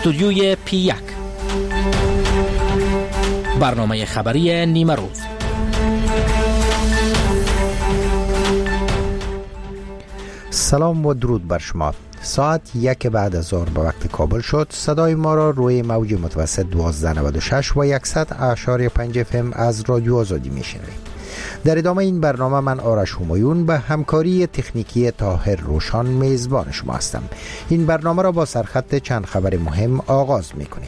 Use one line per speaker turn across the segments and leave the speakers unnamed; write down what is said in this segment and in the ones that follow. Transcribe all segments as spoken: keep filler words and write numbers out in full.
استودیوی پی یک، برنامه خبری نیمه روز.
سلام و درود بر شما. ساعت یک بعد از ظهر به وقت کابل شد. صدای ما را روی موج متوسط دوازده نود و شش و صد اعشاری پنج اف ام از رادیو آزادی میشنوید. در ادامه این برنامه من آرش همایون به همکاری تکنیکی طاهر روشان میزبان شما هستم. این برنامه را با سرخط چند خبر مهم آغاز میکنیم.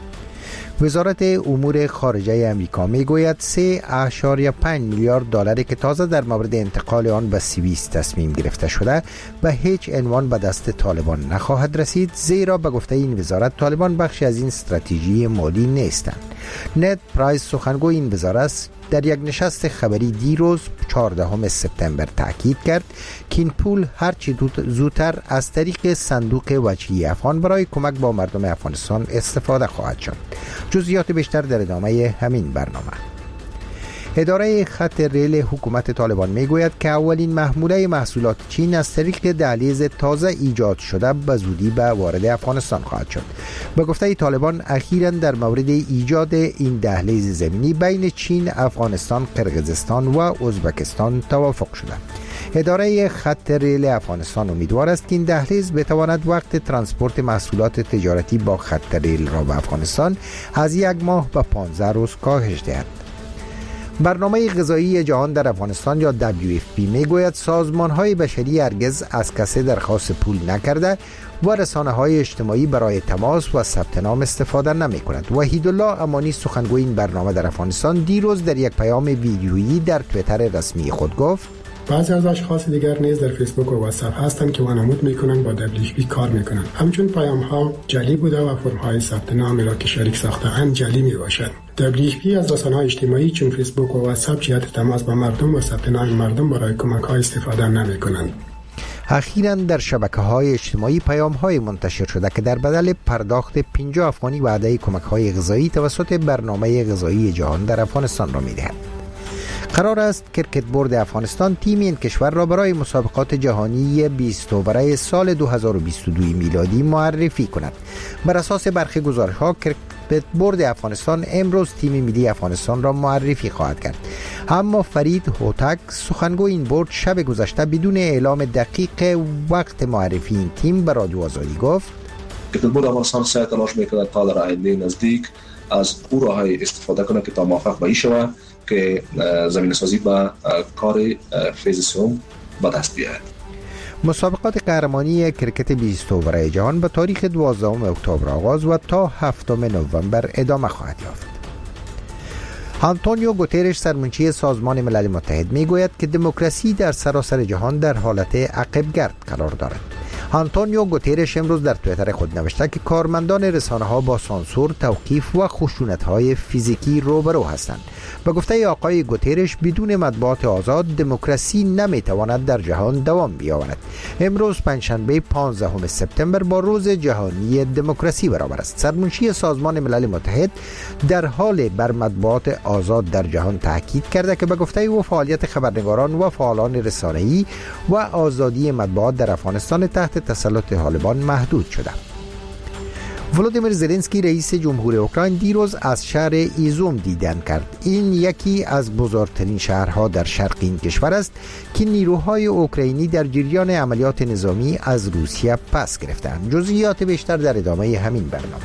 وزارت امور خارجه امریکا میگوید سه اعشاری پنج میلیارد دلاری که تازه در مورد انتقال آن به سوئیس تصمیم گرفته شده به هیچ عنوان به دست طالبان نخواهد رسید، زیرا به گفته این وزارت طالبان بخشی از این استراتژی مالی نیستند. نت پرایس سخنگوی این وزارت در یک نشست خبری دیروز چهاردهم سپتامبر تاکید کرد که این پول هرچی زودتر از طریق صندوق وجهی افغان برای کمک با مردم افغانستان استفاده خواهد شد. جزئیات بیشتر در ادامه همین برنامه. اداره خط ریل حکومت طالبان میگوید که اولین محموله محصولات چین از طریق دهلیز تازه ایجاد شده به زودی به وارد افغانستان خواهد شد. به گفته طالبان اخیراً در مورد ایجاد این دهلیز زمینی بین چین، افغانستان، قرقیزستان و ازبکستان توافق شده. اداره خط ریل افغانستان امیدوار است که این دهلیز بتواند وقت ترانسپورت محصولات تجارتی با خط ریل را به افغانستان از یک ماه به پانزده روز کاهش دهد. برنامه غذایی جهان در افغانستان یا دبلیو اف پی میگوید سازمان‌های بشری هرگز از کسی درخواست پول نکرده و رسانه‌های اجتماعی برای تماس و ثبت نام استفاده نمی‌کند. وحیدالله امانی سخنگوی این برنامه در افغانستان دیروز در یک پیام ویدیویی در توییتر رسمی خود گفت:
بعضی از اشخاص دیگر نیز در فیسبوک و واتساپ هستند که وانمود میکنند با دبلیو اف پی کار میکنند. همچون پیام ها جعلی بوده و فرم های ثبت نامی را که شریک ساخته‌اند جعلی میباشد. دبلیو اف پی از رسانه‌های اجتماعی چون فیسبوک و واتساپ جهت تماس با مردم و ثبت نام مردم برای کمک ها استفاده نمیکنند.
اخیراً در شبکه‌های اجتماعی پیام‌های منتشر شده که در بدل پرداخت پنجاه افغانی وعده کمک‌های غذایی توسط برنامه غذایی جهان در افغانستان را می‌دهد. قرار است کرکت بورد افغانستان تیم این کشور را برای مسابقات جهانی بیست اووره سال دو هزار و بیست و دو میلادی معرفی کند. بر اساس برخی گزارش‌ها کرکت بورد افغانستان امروز تیم ملی افغانستان را معرفی خواهد کرد. اما فرید هوتک سخنگوی این بورد شب گذشته بدون اعلام دقیق وقت معرفی این تیم به رادیو آزادی گفت:
کرکت بورد افغانستان سعی تلاش می‌کند تا در آینده نزدیک از او راه‌های استفاده کنه که تا موفق به شود که زمین سازی با کار فیز سوم به دست بیاید.
مسابقات قهرمانی کرکت بیست اووره جهان به تاریخ دوازدهم اکتبر آغاز و تا هفتم نوامبر ادامه خواهد یافت. آنتونیو گوترش سرمنشی سازمان ملل متحد میگوید که دموکراسی در سراسر جهان در حالت عقب‌گرد قرار دارد. آنتونیو گوترش امروز در توییتر خود نوشته که کارمندان رسانه‌ها با سانسور، توقیف و خشونت‌های فیزیکی روبرو هستند. به گفته آقای گوترش بدون مطبوعات آزاد دموکراسی نمیتواند در جهان دوام بیاورد. امروز پنجشنبه پانزدهم سپتامبر با روز جهانی دموکراسی برابر است. سرمنشی سازمان ملل متحد در حال بر مطبوعات آزاد در جهان تاکید کرده که به گفته او فعالیت خبرنگاران و فعالان رسانه‌ای و آزادی مطبوعات در افغانستان تحت تسلط طالبان محدود شده. ولودیمیر زلنسکی رئیس جمهوری اوکراین دیروز از شهر ایزوم دیدن کرد. این یکی از بزرگترین شهرها در شرق این کشور است که نیروهای اوکراینی در جریان عملیات نظامی از روسیه پس گرفتند. جزئیات بیشتر در ادامه همین برنامه.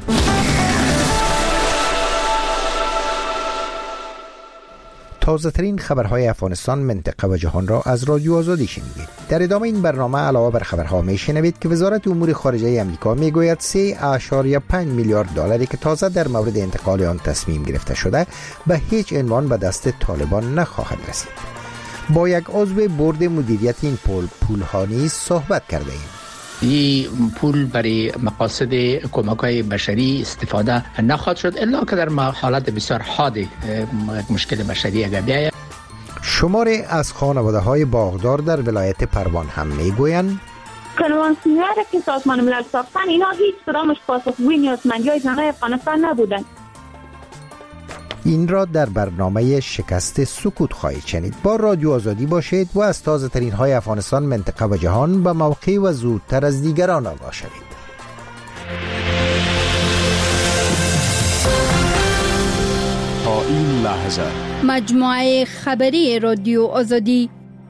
تازه ترین خبرهای افغانستان، منطقه و جهان را از رادیو آزادی شنیدید. در ادامه این برنامه علاوه بر خبرها میشنوید که وزارت امور خارجه امریکا میگوید سه اعشاری پنج میلیارد دلاری که تازه در مورد انتقال آن تصمیم گرفته شده به هیچ عنوان به دست طالبان نخواهد رسید. با یک عضو بورد مدیریت این پول پول‌ها نیز صحبت کرده ایم.
این پول برای مقاصد کمک‌های بشری استفاده نخواهد شد الا که در حالت بسیار حاد مشکل بشری اگر بیاید.
شماری از خانواده‌های باغدار در ولایت پروان هم میگویند
کنوانسیون‌هایی که سازمان ملل ساختن اینا هیچ کدامش پاسخگوی نیازمندی‌های زنان افغانستان نبودند.
این را در برنامه شکست سکوت خواهید شنید. با رادیو آزادی باشید و از تازه ترین های افغانستان، منطقه و جهان به موقع و زودتر از دیگران آگاه شوید.
این لحظه
مجموعه خبری رادیو آزادی.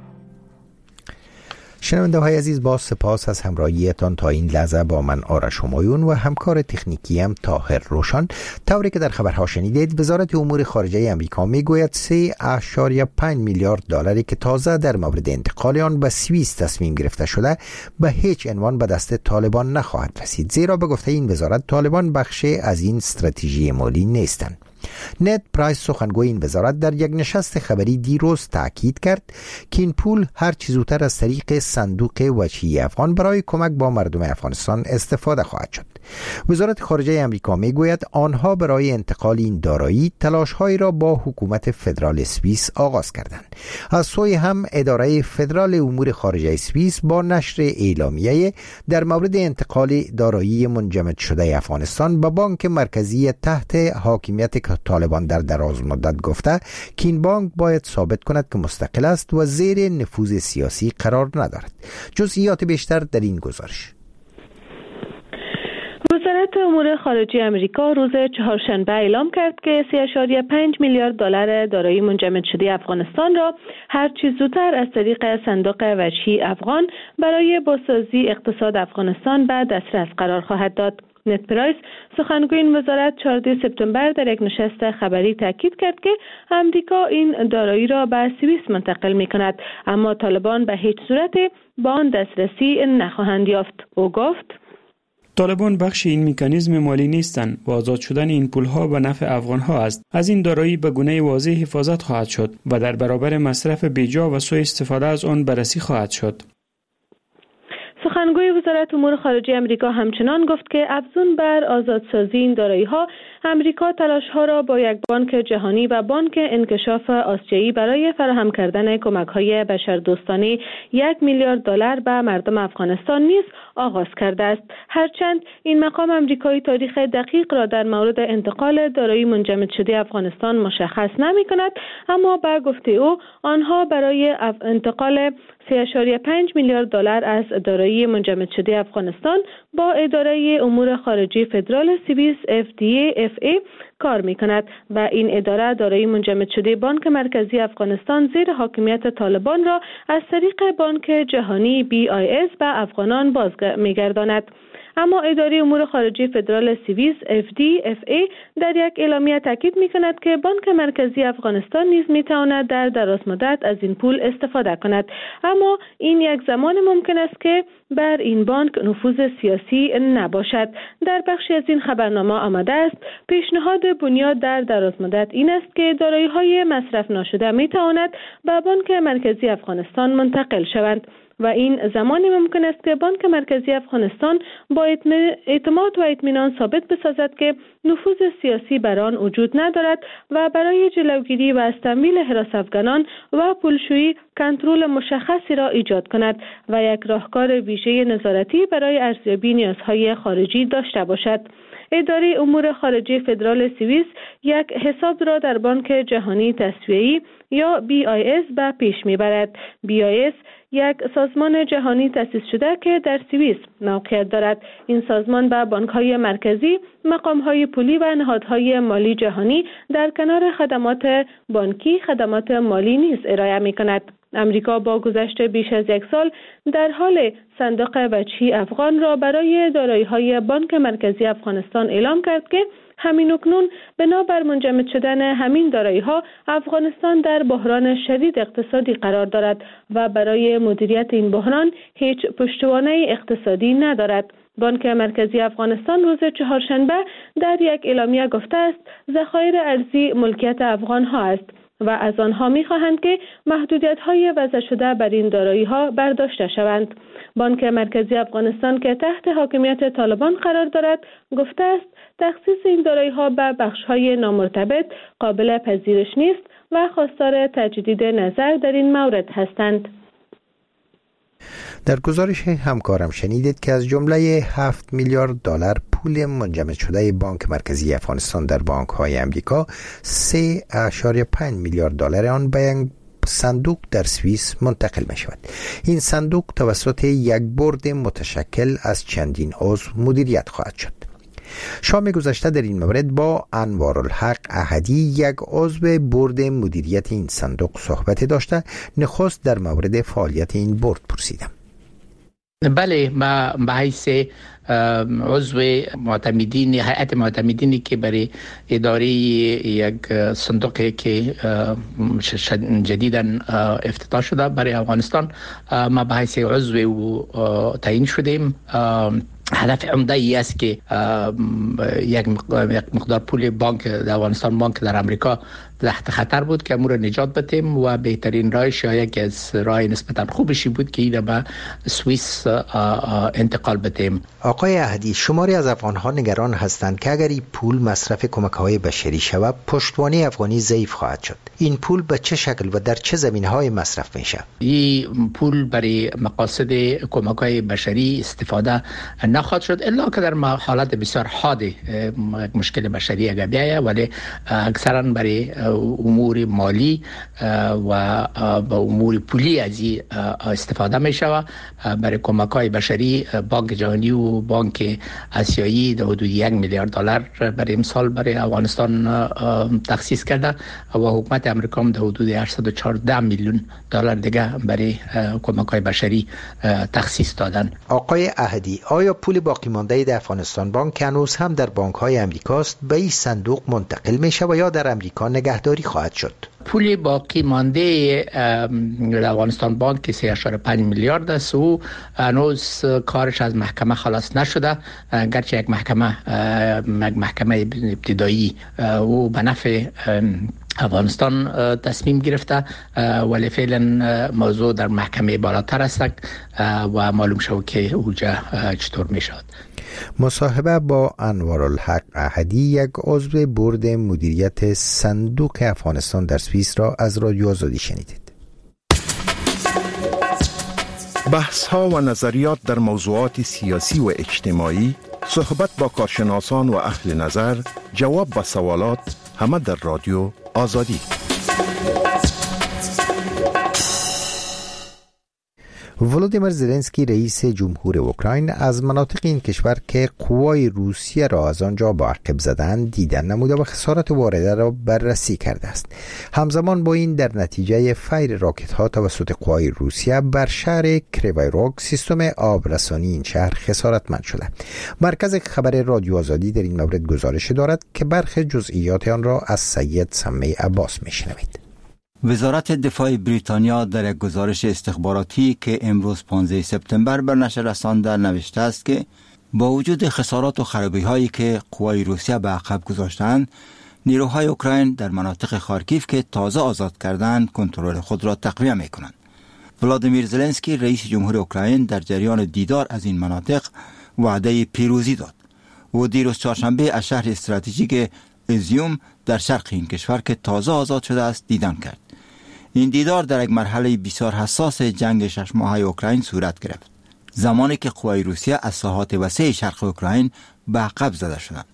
شنونده های عزیز، با سپاس از همراهیتان تا این لحظه با من آرش همایون و همکار تکنیکیم طاهر روشن. طوری که در خبرها شنیدید، وزارت امور خارجه امریکا میگوید سه اشاریه پنج میلیارد دلاری که تازه در مورد انتقال آن به سوئیس تصمیم گرفته شده به هیچ عنوان به دست طالبان نخواهد رسید، زیرا به گفته این وزارت طالبان بخشی از این استراتژی مالی نیستند. نت پرایس، سخنگوی این وزارت، در یک نشست خبری دیروز تاکید کرد که این پول هر چه زودتر از طریق صندوق وجهی افغان برای کمک با مردم افغانستان استفاده خواهد شد. وزارت خارجه امریکا میگوید آنها برای انتقال این دارایی تلاش‌هایی را با حکومت فدرال سوئیس آغاز کردند. از سوی هم اداره فدرال امور خارجه سوئیس با نشر اعلامیه در مورد انتقال دارایی منجمد شده افغانستان به بانک مرکزی تحت حاکمیت طالبان در دراز مدت گفته که این بانک باید ثابت کند که مستقل است و زیر نفوذ سیاسی قرار ندارد. جزئیات بیشتر در این گزارش.
وزارت امور خارجه امریکا روز چهارشنبه اعلام کرد که سه اشاریه پنج میلیارد دلار دارایی منجمد شده افغانستان را هر چه زودتر از طریق صندوق وجهی افغان برای بازسازی اقتصاد افغانستان به دسترس قرار خواهد داد. نت پرایس، سخنگوی این وزارت، چهاردهم سپتامبر در یک نشست خبری تاکید کرد که امریکا این دارایی را به سوئیس منتقل می کند، اما طالبان به هیچ صورت با آن دسترسی نخواهند یافت. او گفت:
طالبان بخش این مکانیزم مالی نیستند و آزاد شدن این پولها به نفع افغانها است. از این دارایی به گونه واضح حفاظت خواهد شد و در برابر مصرف بیجا و سوء استفاده از آن بررسی خواهد شد.
سخنگوی وزارت امور خارجه امریکا همچنان گفت که افزون بر آزادسازی این دارایی‌ها، امریکا تلاش‌ها را با یک بانک جهانی و بانک انکشاف آسیایی برای فراهم کردن کمک‌های بشردوستانه یک میلیارد دلار به مردم افغانستان نیز آغاز کرده است. هرچند این مقام امریکایی تاریخ دقیق را در مورد انتقال دارایی منجمد شده افغانستان مشخص نمی‌کند، اما با گفته او آنها برای انتقال سه اشاریه پنج میلیارد دلار از دارایی منجمد شده افغانستان با اداره امور خارجه فدرال سوئیس اف دی ای اف ای کار می‌کند و این اداره دارایی منجمد شده بانک مرکزی افغانستان زیر حاکمیت طالبان را از طریق بانک جهانی بی آی اس به افغانان باز می‌گرداند. اما اداره امور خارجه فدرال سوئیس اف دی اف ای در یک اعلامیه تاکید می‌کند که بانک مرکزی افغانستان نیز می‌تواند در درازمدت از این پول استفاده کند، اما این یک زمان ممکن است که بر این بانک نفوذ سیاسی نباشد. در بخشی از این خبرنامه آمده است پیشنهاد بنیاد در درازمدت این است که دارایی‌های مصرف نشده می‌تواند به بانک مرکزی افغانستان منتقل شوند و این زمانی ممکن است که بانک مرکزی افغانستان با اعتماد و اطمینان ثابت بسازد که نفوذ سیاسی بر آن وجود ندارد و برای جلوگیری و از تمویل حراس افغانان و پولشویی کنترل مشخصی را ایجاد کند و یک راهکار ویژه نظارتی برای ارزیابی نیازهای خارجی داشته باشد. اداره امور خارجه فدرال سوئیس یک حساب را در بانک جهانی تسویه‌ای یا بی آی اس به پیش میبرد. بی آی اس یک سازمان جهانی تأسیس شده که در سوئیس موقعیت دارد. این سازمان به بانک‌های مرکزی، مقام‌های پولی و نهادهای مالی جهانی در کنار خدمات بانکی خدمات مالی نیز ارائه می‌کند. امریکا با گذشت بیش از یک سال در حال صندوق وجهی افغان را برای دارایی‌های بانک مرکزی افغانستان اعلام کرد که همین اکنون بنابر منجمد شدن همین دارایی‌ها افغانستان در بحران شدید اقتصادی قرار دارد و برای مدیریت این بحران هیچ پشتوانه اقتصادی ندارد. بانک مرکزی افغانستان روز چهارشنبه در یک اعلامیه گفته است ذخایر ارزی ملکیت افغان‌ها است و از آنها می‌خواهند که محدودیت‌های وضع شده بر این دارایی‌ها برداشته شوند. بانک مرکزی افغانستان که تحت حاکمیت طالبان قرار دارد گفته است تخصیص این دارایی‌ها به بخش‌های نامرتبط قابل پذیرش نیست و خواستار تجدید نظر در این مورد هستند.
در گزارش همکارم شنیدید که از جمله هفت میلیارد دلار پول منجمد شده بانک مرکزی افغانستان در بانک‌های امریکا سه اشاریه پنج میلیارد دلار آن به یک صندوق در سوئیس منتقل می شود. این صندوق توسط یک بورد متشکل از چندین عضو مدیریت خواهد شد. شام گذشته در این مورد با انوارالحق احدی یک عضو بورد مدیریت این صندوق صحبت داشته. نخست در مورد فعالیت این بورد پرسیدم.
بله، ما به حیث عضو معتمدین هیئت معتمدینی که برای اداره یک صندوقی که جدیداً افتتاح شده برای افغانستان، ما به حیث عضو تعیین شدیم. هدف عمده ای است که یک مقدار پول بانک در افغانستان، بانک در امریکا تحت خطر بود که امور نجات بدیم و بهترین راهش یا یکی از راه نسبتا خوبشی بود که این به سوئیس انتقال بدیم.
آقای احدی، شماری از افغان‌ها نگران هستند که اگر این پول مصرف کمک‌های بشری شود، پشتوانه افغانی ضعیف خواهد شد. این پول به چه شکل و در چه زمینه‌های مصرف میشه؟
این پول برای مقاصد کمک‌های بشری استفاده نخواهد شد الا که در حالت بسیار حاد مشکل بشری اگر بیاید، ولی اکثرا برای امور مالی و با امور پولی از این استفاده می شود. برای کمک‌های بشری بانک جهانی و بانک آسیایی در حدود یک میلیارد دلار برای امسال برای افغانستان تخصیص کرده و حکومت امریکا هم در حدود هشتصد و چهارده میلیون دلار دیگه برای کمک‌های بشری تخصیص دادن.
آقای احدی، آیا پول باقی مانده در افغانستان بانک هنوز هم در بانک‌های امریکاست به این صندوق منتقل میشه و یا در امریکا نگهداری خواهد شد؟
پول باقی مانده در افغانستان بانک که سه و پنج میلیارد است و هنوز کارش از محکمه خلاص نشده، گرچه یک محکمه محکمه ابتدایی و به نفع افغانستان تصمیم گرفته، ولی فعلا موضوع در محکمه بالاتر است و معلوم شد که اوجا چطور می شود.
مصاحبه با انوارالحق احدی، یک عضو بورد مدیریت صندوق افغانستان در سوئیس را از رادیو آزادی شنیدید.
بحث ها و نظریات در موضوعات سیاسی و اجتماعی، صحبت با کارشناسان و اهل نظر، جواب به سوالات، همه در رادیو آزادی.
ولودیمیر زلنسکی رئیس جمهور اوکراین از مناطق این کشور که قوای روسیه را از آنجا با عقب زدن دیدن نموده و خسارات وارده را بررسی کرده است. همزمان با این در نتیجه فیر راکت ها توسط قوای روسیه بر شهر کریوای روگ سیستم آبرسانی این شهر خسارتمند شده. مرکز خبر رادیو آزادی در این مورد گزارش دارد که برخی جزئیات آن را از سید سمی عباس میشنوید.
وزارت دفاع بریتانیا در یک گزارش استخباراتی که امروز پانزده سپتامبر بر نشر رسانده نوشته است که با وجود خسارات و خرابی هایی که قوای روسیه به عقب گذاشتند، نیروهای اوکراین در مناطق خارکیف که تازه آزاد کردند کنترل خود را تقویت می کنند. ولادیمیر زلنسکی رئیس جمهور اوکراین در جریان دیدار از این مناطق وعده پیروزی داد و دیروز چهارشنبه از شهر استراتژیک ایزیوم در شرق این کشور که تازه آزاد شده است دیدن کرد. این دیدار در یک مرحله بسیار حساس جنگ شش ماهه اوکراین صورت گرفت، زمانی که قوای روسیه از ساحات وسیع شرق اوکراین به عقب زده شدند.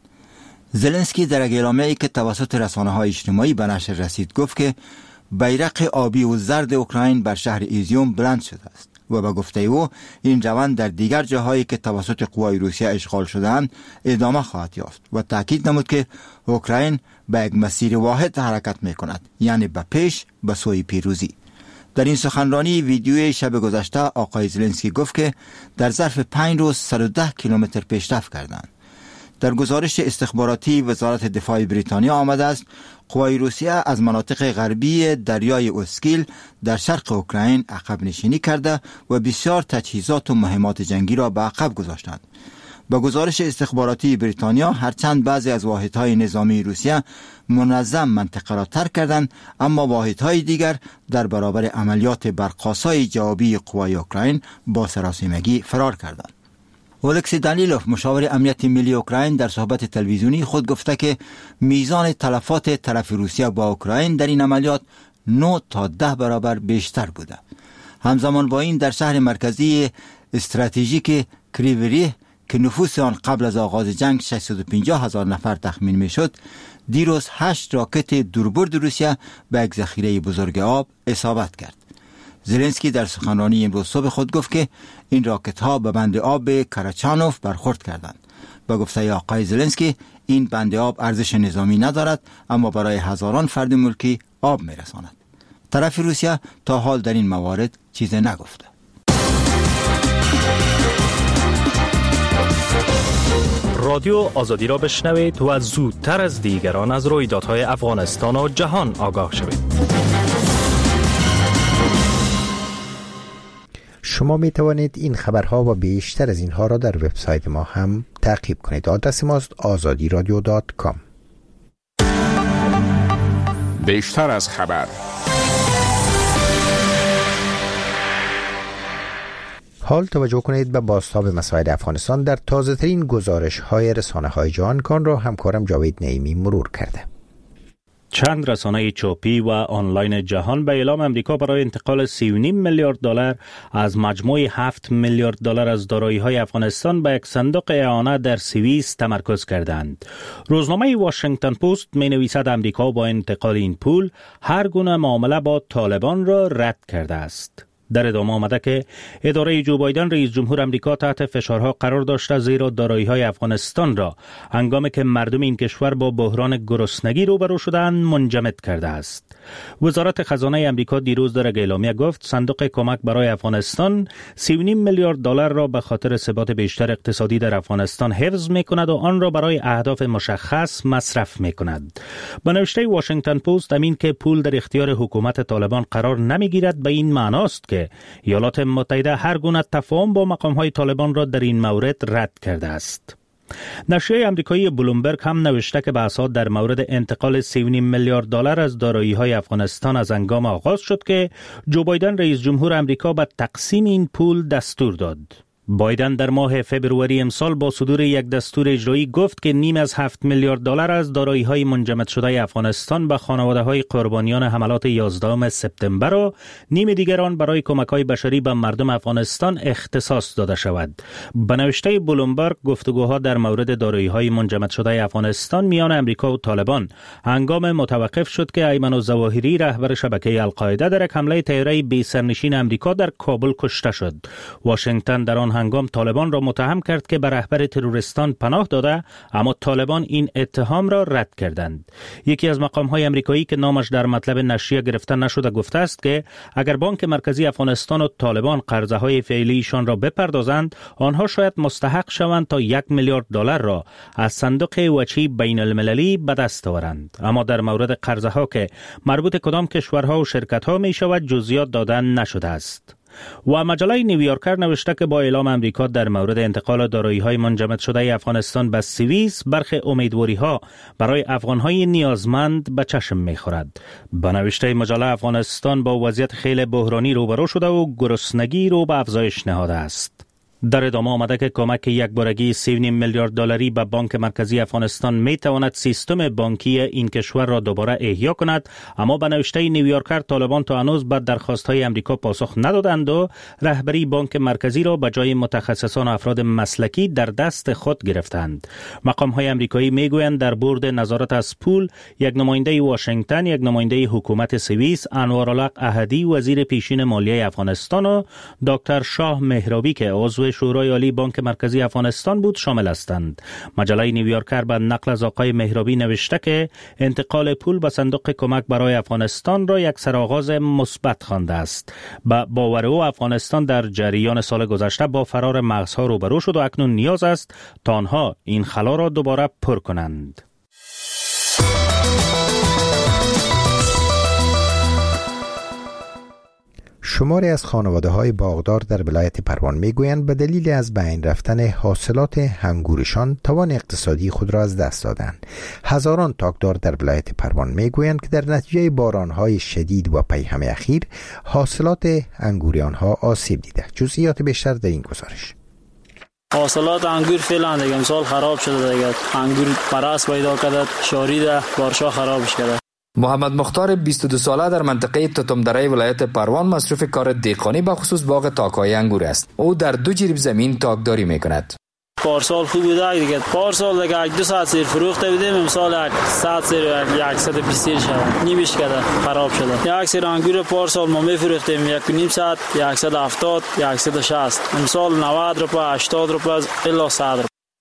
زلنسکی در یک اعلامیه‌ای که توسط رسانه‌های اجتماعی به نشر رسید گفت که بیرق آبی و زرد اوکراین بر شهر ایزیوم بلند شده است و به گفته او این روند در دیگر جاهایی که توسط قوای روسیه اشغال شده‌اند ادامه خواهد یافت و تاکید نمود که اوکراین به یک مسیر واحد حرکت می‌کند، یعنی به پیش به سوی پیروزی. در این سخنرانی ویدیوی شب گذشته آقای زلنسکی گفت که در ظرف پنج روز صد و ده کیلومتر پیشرفت کردند. در گزارش استخباراتی وزارت دفاع بریتانیا آمده است قوای روسیه از مناطق غربی دریای اوسکیل در شرق اوکراین عقب نشینی کرده و بسیار تجهیزات و مهمات جنگی را به عقب گذاشتند. با گزارش استخباراتی بریتانیا هرچند بعضی از واحدهای نظامی روسیه منظم منطقه را ترک کردند، اما واحدهای دیگر در برابر عملیات برق‌آسای جوابی قوای اوکراین با سراسیمگی فرار کردند. اولکسی دانیلوف مشاور امنیت ملی اوکراین در صحبت تلویزیونی خود گفته که میزان تلفات طرف روسیه با اوکراین در این عملیات نه تا ده برابر بیشتر بوده. همزمان با این در شهر مرکزی استراتژیک کریوریه که نفوس آن قبل از آغاز جنگ ششصد و پنجاه هزار نفر تخمین میشد، دیروز هشت راکت دوربرد روسیه به یک ذخیره بزرگ آب اصابت کرد. زلنسکی در سخنرانی امروز صبح خود گفت که این راکت ها به بند آب کراچانوف برخورد کردند به گفته آقای زلنسکی این بند آب ارزش نظامی ندارد اما برای هزاران فرد ملکی آب میرساند. طرف روسیه تا حال در این موارد چیزی نگفته.
رادیو آزادی را بشنوید و زودتر از دیگران از رویدادهای افغانستان و جهان آگاه شوید.
شما می توانید این خبرها و بیشتر از اینها را در وبسایت ما هم تعقیب کنید. آدرس ماست آزادی رادیو دات کام.
بیشتر از خبر.
حال توجه کنید به بازتاب مسائل افغانستان در تازه ترین گزارش های رسانه های جهان. کان را همکارم جاوید نعیمی مرور کرده.
چند رسانه چاپی و آنلاین جهان به اعلام امریکا برای انتقال سی و نیم میلیارد دلار از مجموع هفت میلیارد دلار از دارایی‌های افغانستان به یک صندوق اعانه در سوئیس تمرکز کردند. روزنامه واشنگتن پست می‌نویسد امریکا با انتقال این پول هر گونه معامله با طالبان را رد کرده است. در ادامه آمده که اداره جو بایدن رئیس جمهور امریکا تحت فشارها قرار داشته زیرا دارایی‌های افغانستان را هنگامی که مردم این کشور با بحران گرسنگی روبرو شدند منجمد کرده است. وزارت خزانه امریکا دیروز در اعلامیه گفت صندوق کمک برای افغانستان سی و نیم میلیارد دلار را به خاطر ثبات بیشتر اقتصادی در افغانستان حفظ می‌کند و آن را برای اهداف مشخص مصرف می‌کند. با نوشته واشنگتن پست امین که پول در اختیار حکومت طالبان قرار نمی‌گیرد به این معناست که ایالات متحده هر گونه تفاهم با مقام‌های طالبان را در این مورد رد کرده است. نشریه آمریکایی بلومبرگ هم نوشته که بحثات در مورد انتقال سی و نیم میلیارد دلار از دارایی‌های افغانستان از هنگام آغاز شد که جو بایدن رئیس جمهور امریکا به تقسیم این پول دستور داد. بایدن در ماه فبروری امسال با صدور یک دستور اجرایی گفت که نیم از هفت میلیارد دلار از دارایی‌های منجمد شده افغانستان به خانواده‌های قربانیان حملات یازدهم سپتامبر و نیم دیگر آن برای کمک‌های بشری به مردم افغانستان اختصاص داده شود. به نوشته بلومبرگ گفتگوها در مورد دارایی‌های منجمد شده افغانستان میان امریکا و طالبان هنگام متوقف شد که ایمن الظواهری رهبر شبکه القاعده در یک حمله طیاره بی سرنشین امریکا در کابل کشته شد. واشنگتن در آن هنگام طالبان را متهم کرد که به رهبر تروریستان پناه داده، اما طالبان این اتهام را رد کردند. یکی از مقام‌های آمریکایی که نامش در مطلب نشریه گرفته نشده گفته است که اگر بانک مرکزی افغانستان و طالبان قرضه‌های فعلیشان را بپردازند، آنها شاید مستحق شوند تا یک میلیارد دلار را از صندوق وچی بین المللی به دست آورند. اما در مورد قرضه‌ها که مربوط کدام کشورها و شرکت‌ها می‌شود جزئیات دادن نشده است. و مجله نیویورکر نوشته که با اعلام امریکا در مورد انتقال دارایی‌های منجمد شده افغانستان به سوئیس برخی امیدواری‌ها برای افغان‌های نیازمند به چشم می‌خورد. با نوشته مجله افغانستان با وضعیت خیلی بحرانی روبرو شده و گرسنگی رو به افزایش نهاده است. در ادامه آمده که کمک یک بارگی سی و نیم میلیارد دلاری به بانک مرکزی افغانستان می تواند سیستم بانکی این کشور را دوباره احیا کند، اما به نوشته نیویورکر طالبان تا هنوز به درخواست‌های امریکا پاسخ ندادند و رهبری بانک مرکزی را به جای متخصصان و افراد مسلکی در دست خود گرفتند. مقام‌های آمریکایی میگویند در بورد نظارت از پول یک نماینده واشنگتن، یک نماینده حکومت سوئیس، انوارالحق احدی وزیر پیشین مالیه افغانستان و دکتر شاه مهرابی که عضو شورای عالی بانک مرکزی افغانستان بود شامل هستند. مجله نیویورکر به نقل از آقای مهرابی نوشته که انتقال پول به صندوق کمک برای افغانستان را یک سرآغاز مثبت خوانده است. با باور او افغانستان در جریان سال گذشته با فرار مغزها روبرو شد و اکنون نیاز است تا آنها این خلا را دوباره پر کنند.
شماری از خانواده‌های باغدار در ولایت پروان میگویند به دلیل از بین رفتن حاصلات هنگورشان توان اقتصادی خود را از دست دادند. هزاران تاکدار در ولایت پروان میگویند که در نتیجه باران‌های شدید و پیهم اخیر حاصلات انگوری آنها آسیب دیده. جزئیات بیشتر در این گزارش.
حاصلات انگور فعلا دیگه امسال خراب شده دیگه. انگور پرست پیدا کرده، شاریده، بارشا خرابش کرده.
محمد مختار بیست و دو ساله در منطقه توتمدره ولایت پروان مصروف کار دهقانی به خصوص باغ تاک‌های انگور است. او در دو جریب زمین تاکداری می‌کند.
پارسال خوب بوده دیگه. پارسال دیگه یک دو ساعت سیر فروخته بودیم، امسال یک صد سیر یک صد و بیست سیر شده. نیمش کرده، خراب شده. یک سیر انگور پارسال ما می‌فروختیم یک و نیم ساعت صد و هفتاد، صد و شصت. امسال نود روپیه، هشتاد روپیه الی صد.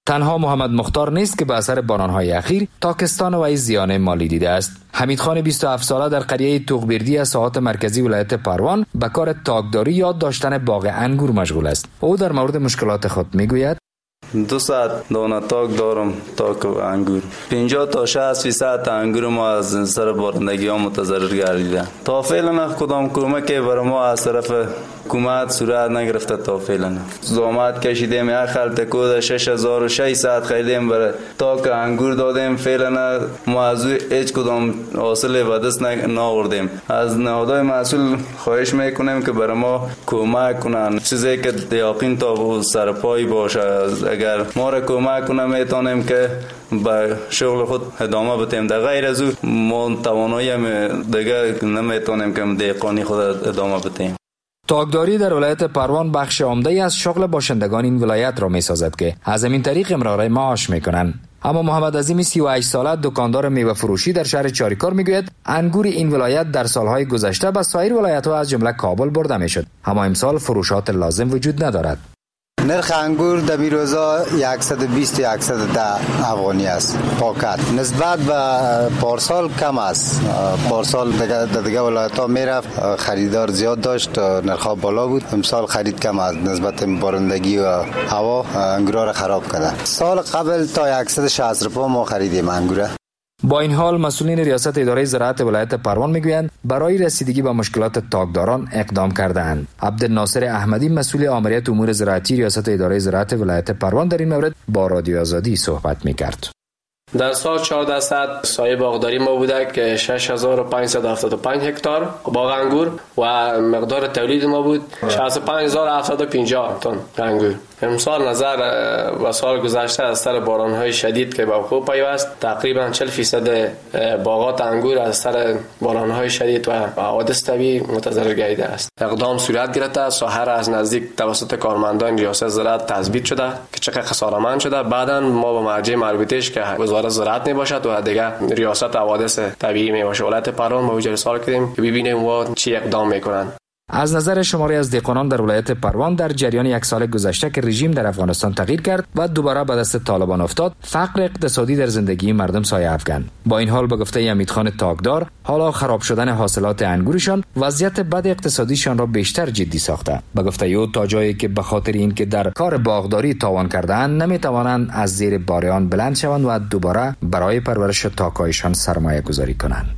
تنها محمد مختار نیست که به اثر بارانهای اخیر تاکستان و زیان مالی دیده است. حمید خان بیست و هفت ساله در قریه توغبردی از ساحات مرکزی ولایت پروان به کار تاکداری یا داشتن باغ انگور مشغول است. او در مورد مشکلات خود میگوید:
دو ساعت دانه تاک دارم، تاک و انگور. پنجاه تا شصت فیصد انگور ما از سر بارندگی ها متضرر گردیده. تا فعلا کدام کمکی بر ما از طرف حکومت صورت نگرفته. تا فعلا زحمت کشیدیم، یک خلط کود شش هزار و ششصد خریدیم برای تاک انگور دادیم. فعلا ما از هیچ کدام حاصل به دست نآوردیم. از نهادهای مسئول خواهش میکنیم که بر ما کمک کنن، چیزی که یقین تا سر پای باشه. اگر ما را کمک کنه میتونیم که به شغل خود ادامه بدیم. در غیر از او ما توانایی دیگه نمیتونیم که دهقانی خود ادامه بدیم.
تاکداری در ولایت پروان بخش عمده از شغل باشندگان این ولایت را میسازد که از این طریق امرار معاش میکنند. اما محمد عظیم سی و هشت ساله دکاندار میوه فروشی در شهر چاریکار میگوید انگور این ولایت در سالهای گذشته به سایر ولایت‌ها از جمله کابل برده میشد، اما امسال فروشات لازم وجود ندارد.
نرخ انگور در بیروزا صد و بیست تا صد و ده افغانی است پاکت. نسبت به پارسال کم است. پارسال دیگه دیگه ولایت‌ها میرفت، خریدار زیاد داشت، نرخ بالا بود. امسال خرید کم است نسبت بارندگی و هوا انگورا را خراب کرده. سال قبل تا صد و شصت روپیه ما خریدیم انگور.
با این حال مسئولین ریاست اداره زراعت ولایت پروان میگویند برای رسیدگی به مشکلات تاکداران اقدام کرده‌اند. عبدالناصر احمدی مسئول آمریت امور زراعتی ریاست اداره زراعت ولایت پروان در این مورد با رادیو آزادی صحبت میکرد.
در سال چهارصد سایه باغداری ما بوده که شش هزار و پانصد و هفتاد و پنج هکتار باغ انگور و مقدار تولید ما بود شصت و پنج هزار و هفتصد و پنجاه تن انگور. امسال نظر و سال گذشته از سر باران‌های شدید که به وقوع پیوست تقریبا چهل فیصد باغات انگور از سر باران‌های شدید و حوادث طبیعی متضرر گردیده است. اقدام صورت گرفته، ساحه را از نزدیک توسط کارمندان ریاست زراعت تثبیت شده که چقدر خسارتمند شده. بعداً ما با مرجع مربوطه‌اش که وزارت زراعت میباشد و دیگه ریاست حوادث طبیعی میباشه ولایت پروان ما وجه سال کردیم که ببینیم و چی اقدام میکنن.
از نظر شماری از دهقانان در ولایت پروان در جریان یک سال گذشته که رژیم در افغانستان تغییر کرد و دوباره به دست طالبان افتاد، فقر اقتصادی در زندگی مردم سایه افکند. با این حال به گفته حمید خان تاکدار، حالا خراب شدن حاصلات انگورشان وضعیت بد اقتصادیشان را بیشتر جدی ساخته. به گفته او تا جایی که به خاطر اینکه در کار باغداری تاوان کرده‌اند نمیتوانند از زیر باریان بلند شوند و دوباره برای پرورش تاکایشان سرمایه گذاری کنند.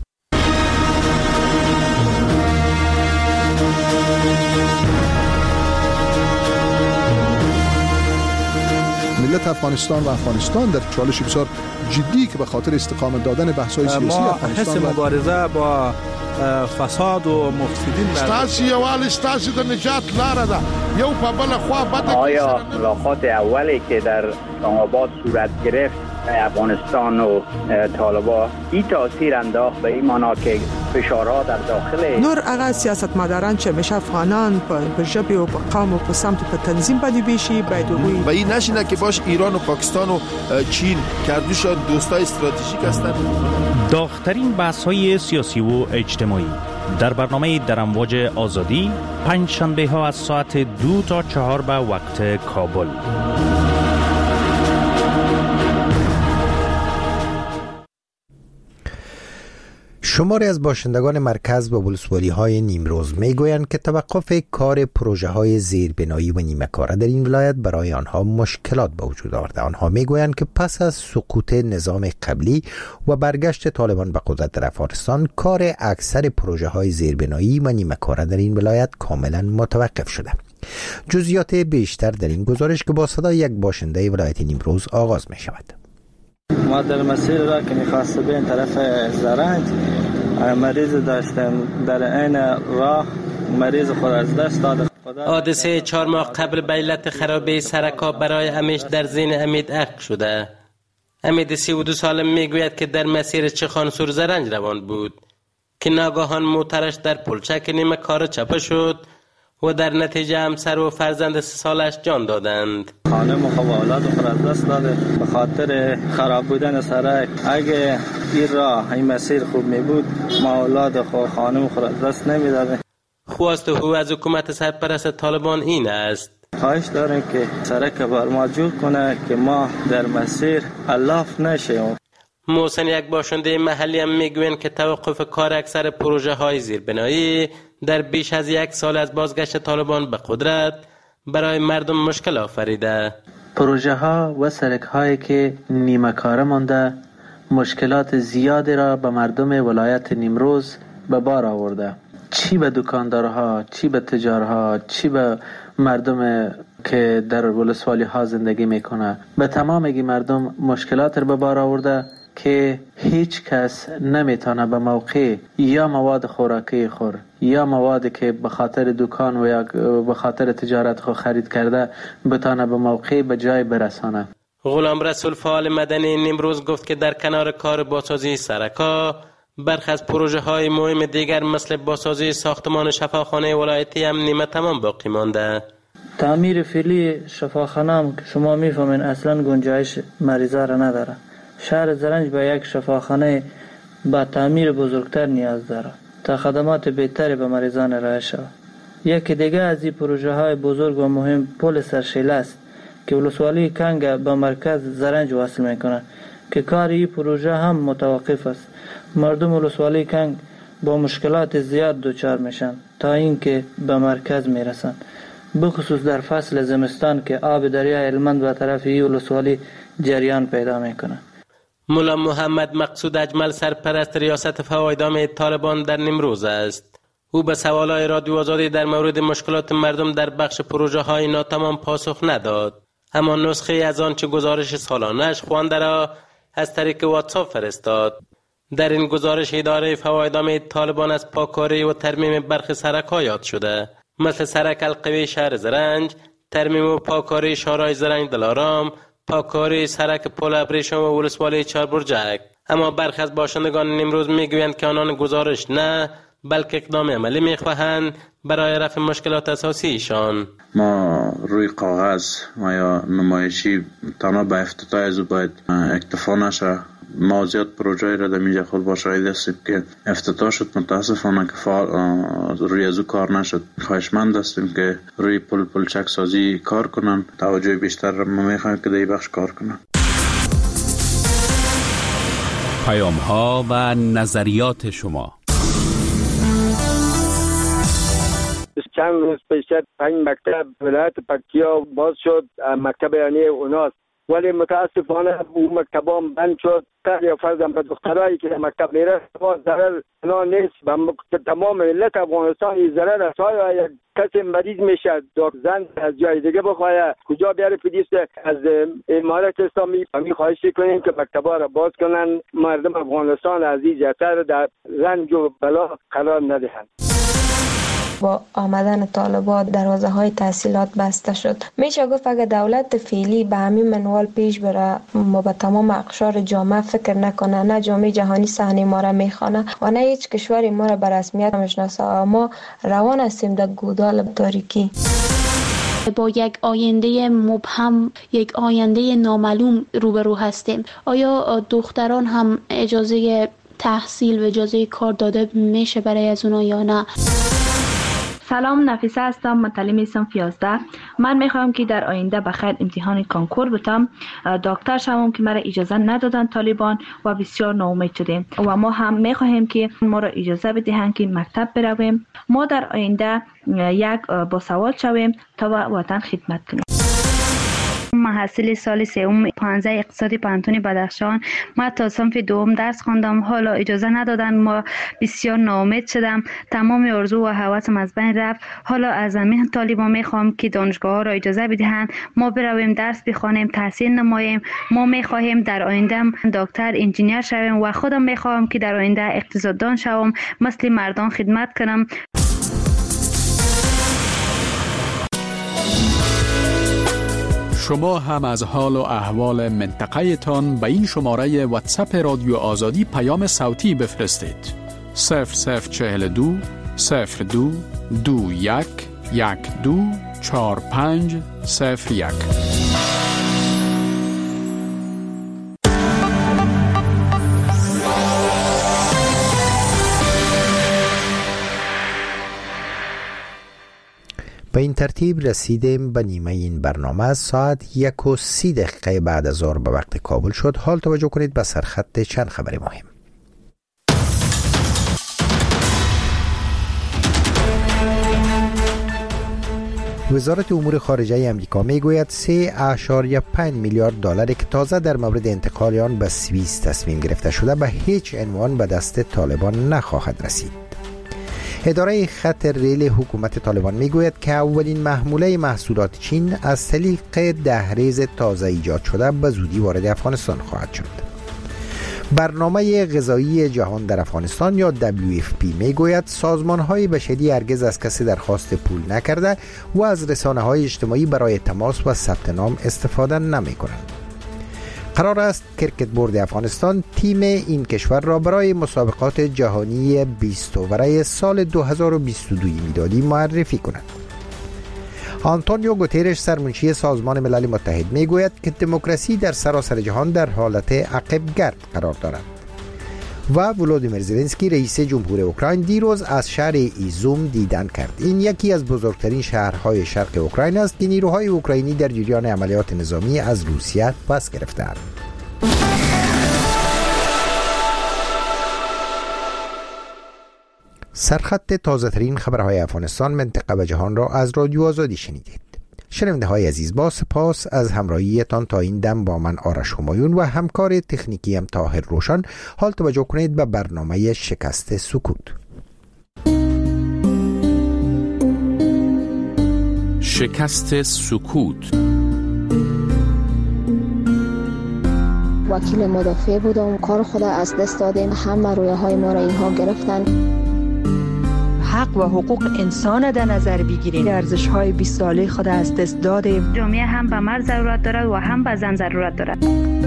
ملت افغانستان و افغانستان در چالش بسیار جدی که به خاطر استقامت دادن بحث‌های سیاسی
ما حس مبارزه با فساد و مفسدین
ستاسي یوال ستاسي د نجات لاره ده یو په بل خوا بد.
آیا ملاقات اولی که در اسلام‌آباد صورت گرفت افغانستان و طالبان این تاثیر انداخت به این معنا که فشارها در داخل
نور اغا سیاستمداران چې مشه افغانان په ژبه او په قوم او په سمت په تنظیم باندې بشي باید وي
و این نشینه که باش ایران و پاکستان و چین کردوشان دوستای استراتژیک هستند.
داغ‌ترین بحث‌های سیاسی و اجتماعی در برنامه در امواج آزادی پنج شنبه ها از ساعت دو تا چهار به وقت کابل.
شماری از باشندگان مرکز و ولسوالی های نیمروز می گویند که توقف کار پروژه های زیربنایی و نیمه کاره در این ولایت برای آنها مشکلات به وجود آورده. آنها می گویند که پس از سقوط نظام قبلی و برگشت طالبان به قدرت در افغانستان کار اکثر پروژه های زیربنایی و نیمه کاره در این ولایت کاملا متوقف شده. جزئیات بیشتر در این گزارش که با صدای یک باشنده ولایت نیمروز آغاز می شود.
ما در مسیر را که می‌خواست به این طرف زرنج مریض داشتیم، در این راه مریض خود از دست داد.
حادثه چهار ماه قبل به علت خرابی سرک‌ها برای امیش در ذهن امید عقد شده. امید سی و دو ساله میگوید که در مسیر چخانسور زرنج روان بود که ناگهان موترش در پلچک نیمه کار چپه شد و در نتیجه همسر و فرزند سه سالش جان دادند.
خانم و اولاد خود از دست داده به خاطر خراب بودن سرک. اگه این راه این مسیر خوب می بود ما اولاد خود خانم خود از دست نمی داده.
خواست او از حکومت سرپرست طالبان این است:
خواهش داریم که سرک بر ما جور کنه که ما در مسیر الاف نشیم.
محسن یک باشنده محلی هم میگوین که توقف کار اکثر پروژه های زیربنایی در بیش از یک سال از بازگشت طالبان به قدرت برای مردم مشکل آفریده.
پروژه ها و سرک هایی که نیمه کاره مانده مشکلات زیادی را به مردم ولایت نیمروز به بار آورده، چی به دکاندارها، چی به تجارها، چی به مردم که در ولسوالی ها زندگی میکنه. به تمام این مردم مشکلات را به بار آورده که هیچ کس نمیتونه به موقع یا مواد خوراکی خور یا موادی که به خاطر دکان و یا به خاطر تجارت خود خرید کرده بتونه به موقع به جای برسانه.
غلام رسول فعال مدنی نیمروز گفت که در کنار کار بازسازی سرک‌ها برخی از پروژه های مهم دیگر مثل بازسازی ساختمان شفاخانه ولایتی هم نیمه تمام باقی مانده.
تعمیر فعلی شفاخانه هم که شما میفهمین اصلا گنجایش مریضا را نداره. شهر زرنج به یک شفاخانه با تعمیر بزرگتر نیاز داره تا خدمات بهتری به مریضان ارائه شود. یکی دیگه از این پروژه های بزرگ و مهم پل سرشیله است که ولسوالی کنگ به مرکز زرنج وصل میکنه که کار این پروژه هم متوقف است. مردم ولسوالی کنگ با مشکلات زیاد دچار میشن تا اینکه به مرکز میرسن، بخصوص در فصل زمستان که آب دریای هلمند به طرف این ولسوالی جریان پیدا میکنه.
مولا محمد مقصود اجمل سرپرست ریاست فوایدام طالبان در نیمروز است. او به سوالای رادیو آزادی در مورد مشکلات مردم در بخش پروژه های ناتمام پاسخ نداد، اما نسخه از آنچه گزارش سالانش خوانده را از طریق واتساپ فرستاد. در این گزارش اداره فوایدام طالبان از پاککاری و ترمیم برخی سرک‌ها یاد شده، مثل سرک القوی شهر زرنج، ترمیم و پاککاری شارع زرنج دلارام، پاککاری سرک پل ابریشم و ولسوالی چهاربرجک. اما برخی از باشندگان نیمروز میگویند که آنان گزارش نه بلکه اقدام عملی میخواهند برای رفع مشکلات اساسی ایشان.
ما روی کاغذ ما یا نمایشی تنها به افتتاح از باید اکتفا نشه. ما زیاد پروژه را در اینجا خود با شاهد هستیم که افتتاح شد، متاسفانه که فعال روی از او کار نشد. خواهشمند هستیم که روی پل پلچک سازی کار کنن، توجه بیشتر را ما میخوایم که در این بخش کار کنن.
پیام ها و نظریات شما.
چند روز پیش پنج مکتب ولایت پکتیا باز شد، مکتب یعنی اوناست، ولی متاسفانه اون مکتبا بند شد. تا یا فرضاً به دخترایی که مکتب میره ضرر نه نیست، به تمام ملت افغانستان این ضرر است. های کسی مریض میشه، زن از جای دیگه بخواه کجا بیاره پلیس از امارت اسلامی. همین خواهش کنیم که مکتبا را باز کنن، مردم افغانستان از این جهت در رنج و بلا قرار ندهند.
با آمدن طالبان دروازه های تحصیلات بسته شد. میشه گفت اگر دولت فعلی به همین منوال پیش بره و به تمام اقشار جامعه فکر نکنه، نه جامعه جهانی صحنه ما را میخوانه و نه هیچ کشوری ما را به رسمیت میشناسه، ما روان هستیم در گودال تاریکی.
با یک آینده مبهم، یک آینده نامعلوم روبرو هستیم. آیا دختران هم اجازه تحصیل و اجازه کار داده میشه برای از اونا یا نه؟
سلام، نفیسه هستم، متعلم صنف یازده. من میخوام که در آینده بخیر امتحان کنکور بتم، دکتر شوم که مرا اجازه ندادن طالبان و بسیار ناامید شدیم و ما هم میخواهیم که ما را اجازه بدهند که مکتب برویم، ما در آینده یک باسواد شویم تا وطن خدمت کنیم.
محصل سال سوم پانزده اقتصادی پانتون بدخشان. من تا صنف دوم درس خواندم، حالا اجازه ندادن، ما بسیار ناامید شدم، تمام آرزو و هوسم از بین رفت. حالا از همین طالبان میخوام که دانشگاه ها را اجازه بدهند ما برویم درس بخوانیم، تحصیل نماییم. ما میخواهیم در آینده دکتر، انجینیر شویم و خودم میخوام که در آینده اقتصاددان شوم، مثل مردان خدمت کنم.
شما هم از حال و احوال منطقه تان به این شماره واتساپ رادیو آزادی پیام صوتی بفرستید. صفر صفر چهل دو صفر دو دو یک یک دو چهار پنج صفر یک.
به این ترتیب رسیدیم به نیمه این برنامه. ساعت یک و سی دقیقه بعد از ظهر به وقت کابل شد. حال توجه کنید به سرخط چند خبر مهم. وزارت امور خارجه امریکا میگوید سه اشاریه پنج میلیارد دلار که تازه در مورد انتقال آن به سوئیس تصمیم گرفته شده به هیچ عنوان به دست طالبان نخواهد رسید. اداره خط ریل حکومت طالبان میگوید که اولین محموله محصولات چین از طریق دهلیز تازه ایجاد شده به زودی وارد افغانستان خواهد شد. برنامه غذایی جهان در افغانستان یا دبلیو اف پی میگوید سازمان‌های بشری هرگز از کسی درخواست پول نکرده و از رسانه‌های اجتماعی برای تماس و ثبت نام استفاده نمی‌کنند. قرار است کرکت بورد افغانستان تیم این کشور را برای مسابقات جهانی بیست اووره سال دو هزار و بیست و دو میلادی معرفی کند. آنتونیو گوترش سرمنشی سازمان ملل متحد میگوید که دموکراسی در سراسر جهان در حالت عقب گرد قرار دارد و ولودیمیر زلنسکی رئیس جمهور اوکراین دیروز از شهر ایزوم دیدن کرد. این یکی از بزرگترین شهرهای شرق اوکراین است که نیروهای اوکراینی در جریان عملیات نظامی از روسیه پس گرفتند. سرخط تازه ترین خبرهای افغانستان، منطقه و جهان را از رادیو آزادی شنیدید. شنونده های عزیز، با سپاس از همراهیتان تا این دم با من آرش همایون و همکار تکنیکی هم طاهر روشن. حال توجه کنید به برنامه شکست سکوت.
شکست سکوت.
وکیل مدافع بودم، کار خود از دست دادیم، همه رویه های ما را اینها گرفتن.
حق و حقوق انسان در نظر بگیرید. ارزش های بیست ساله خود از دست دادیم.
جامعه هم به مرد ضرورت دارد و هم به زن ضرورت دارد.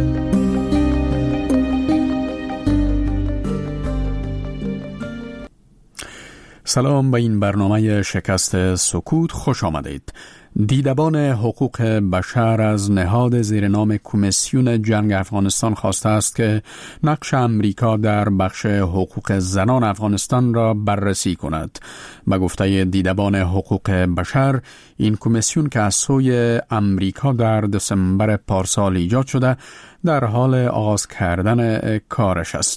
سلام، به این برنامه شکست سکوت خوش آمدید. دیدبان حقوق بشر از نهاد زیر نام کمیسیون جنگ افغانستان خواسته است که نقش امریکا در بخش حقوق زنان افغانستان را بررسی کند. به گفته دیدبان حقوق بشر، این کمیسیون که از سوی امریکا در دسامبر پارسال ایجاد شده در حال آغاز کردن کارش است.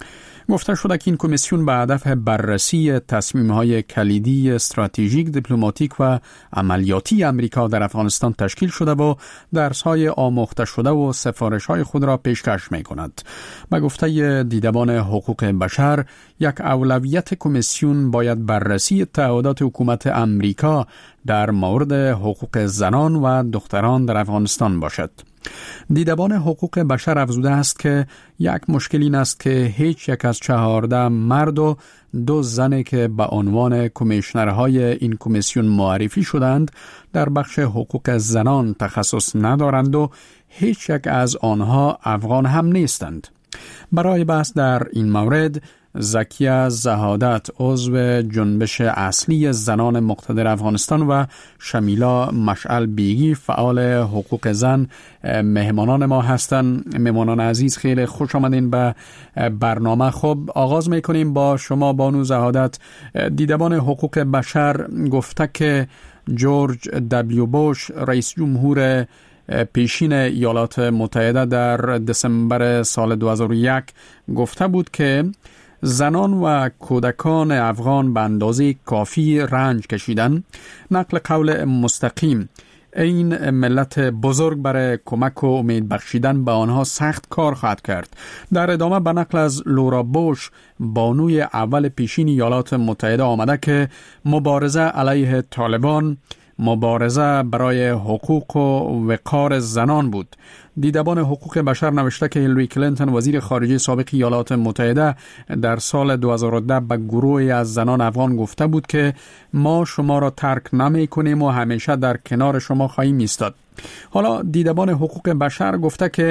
گفته شده که این کمیسیون به هدف بررسی تصمیم‌های کلیدی استراتژیک، دیپلماتیک و عملیاتی امریکا در افغانستان تشکیل شده و درس‌های آموخته شده و سفارش‌های خود را پیشکش می‌کند. به گفته دیدبان حقوق بشر، یک اولویت کمیسیون باید بررسی تعهدات حکومت امریکا در مورد حقوق زنان و دختران در افغانستان باشد. دیدبان حقوق بشر افزوده است که یک مشکل این است که هیچ یک از چهارده مرد و دو زنی که به عنوان کمیشنرهای این کمیسیون معرفی شدند در بخش حقوق زنان تخصص ندارند و هیچ یک از آنها افغان هم نیستند. برای بحث در این مورد زکیه زهادت، عضو جنبش اصلی زنان مقتدر افغانستان، و شمیلا مشعل بیگی، فعال حقوق زن، مهمانان ما هستند. مهمانان عزیز، خیلی خوش آمدین به برنامه. خب آغاز میکنیم با شما بانو زهادت. دیدبان حقوق بشر گفته که جورج دبلیو بوش، رئیس جمهور پیشین ایالات متحده، در دسامبر سال دو هزار و یک گفته بود که زنان و کودکان افغان به اندازه کافی رنج کشیدن. نقل قول مستقیم: این ملت بزرگ برای کمک و امید بخشیدن به آنها سخت کار خواهد کرد. در ادامه به نقل از لورا بوش، بانوی اول پیشین ایالات متحده، آمده که مبارزه علیه طالبان مبارزه برای حقوق و وقار زنان بود. دیدبان حقوق بشر نوشته که هیلاری کلینتون، وزیر خارجه سابق ایالات متحده، در سال دو هزار و ده به گروهی از زنان افغان گفته بود که ما شما را ترک نمی کنیم و همیشه در کنار شما خواهیم ایستاد. حالا دیدبان حقوق بشر گفته که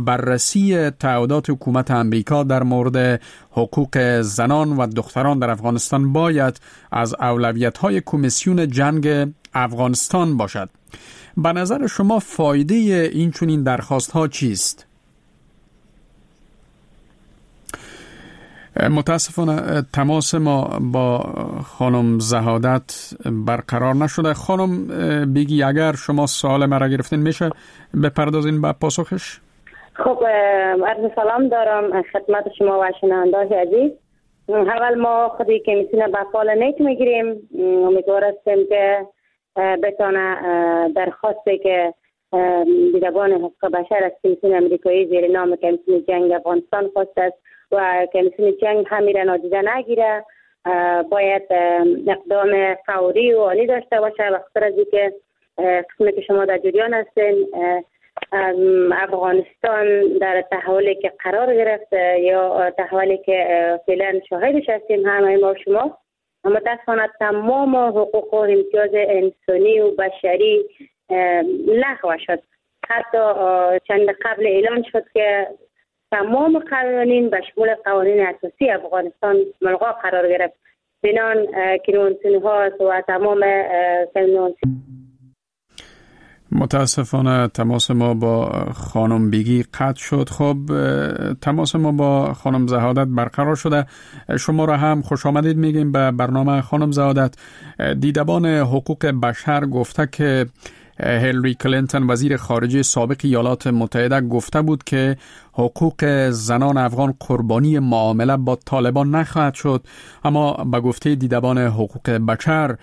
بررسی تعهدات حکومت امریکا در مورد حقوق زنان و دختران در افغانستان باید از اولویت‌های کمیسیون جنگ افغانستان باشد. به نظر شما فایده این چنین درخواست ها چیست؟ متاسفانه تماس ما با خانم زهادت برقرار نشده. خانم بگی اگر شما سوال مرا گرفتین میشه بپردازین به پاسخش؟
خب عرض سلام دارم خدمت شما و شنوندگان عزیز. اول ما خودی کمیسیون بقال نیت میگیریم، امیدوار هستیم که بتانه درخواستی که دیدبان حقوق بشر از کمیسیون امریکایی زیر نام کمیسیون جنگ افغانستان خواست است و کمیسیون جنگ همیره نادیده نگیره، باید اقدام فوری و عالی داشته باشه. وقتی از اینکه قسمی که شما در جریان هستین افغانستان در تحولی که قرار گرفت یا تحولی که فعلا شاهدش هستیم همه ما و شما، متاسفانه تمام حقوق و امتیاز انسانی و بشری لغو شد. حتی چند قبل اعلان شد که تمام قوانین به شمول قوانین اساسی افغانستان ملغا قرار گرفت. بنان کنوانسیون ها و تمام کنوانسیون.
متاسفانه تماس ما با خانم بیگی قطع شد. خب تماس ما با خانم زهادت برقرار شده. شما را هم خوش آمدید میگیم به برنامه. خانم زهادت، دیدبان حقوق بشر گفته که هیلری کلینتون وزیر خارجه سابق ایالات متحده گفته بود که حقوق زنان افغان قربانی معامله با طالبان نخواهد شد، اما به گفته دیدبان حقوق بشر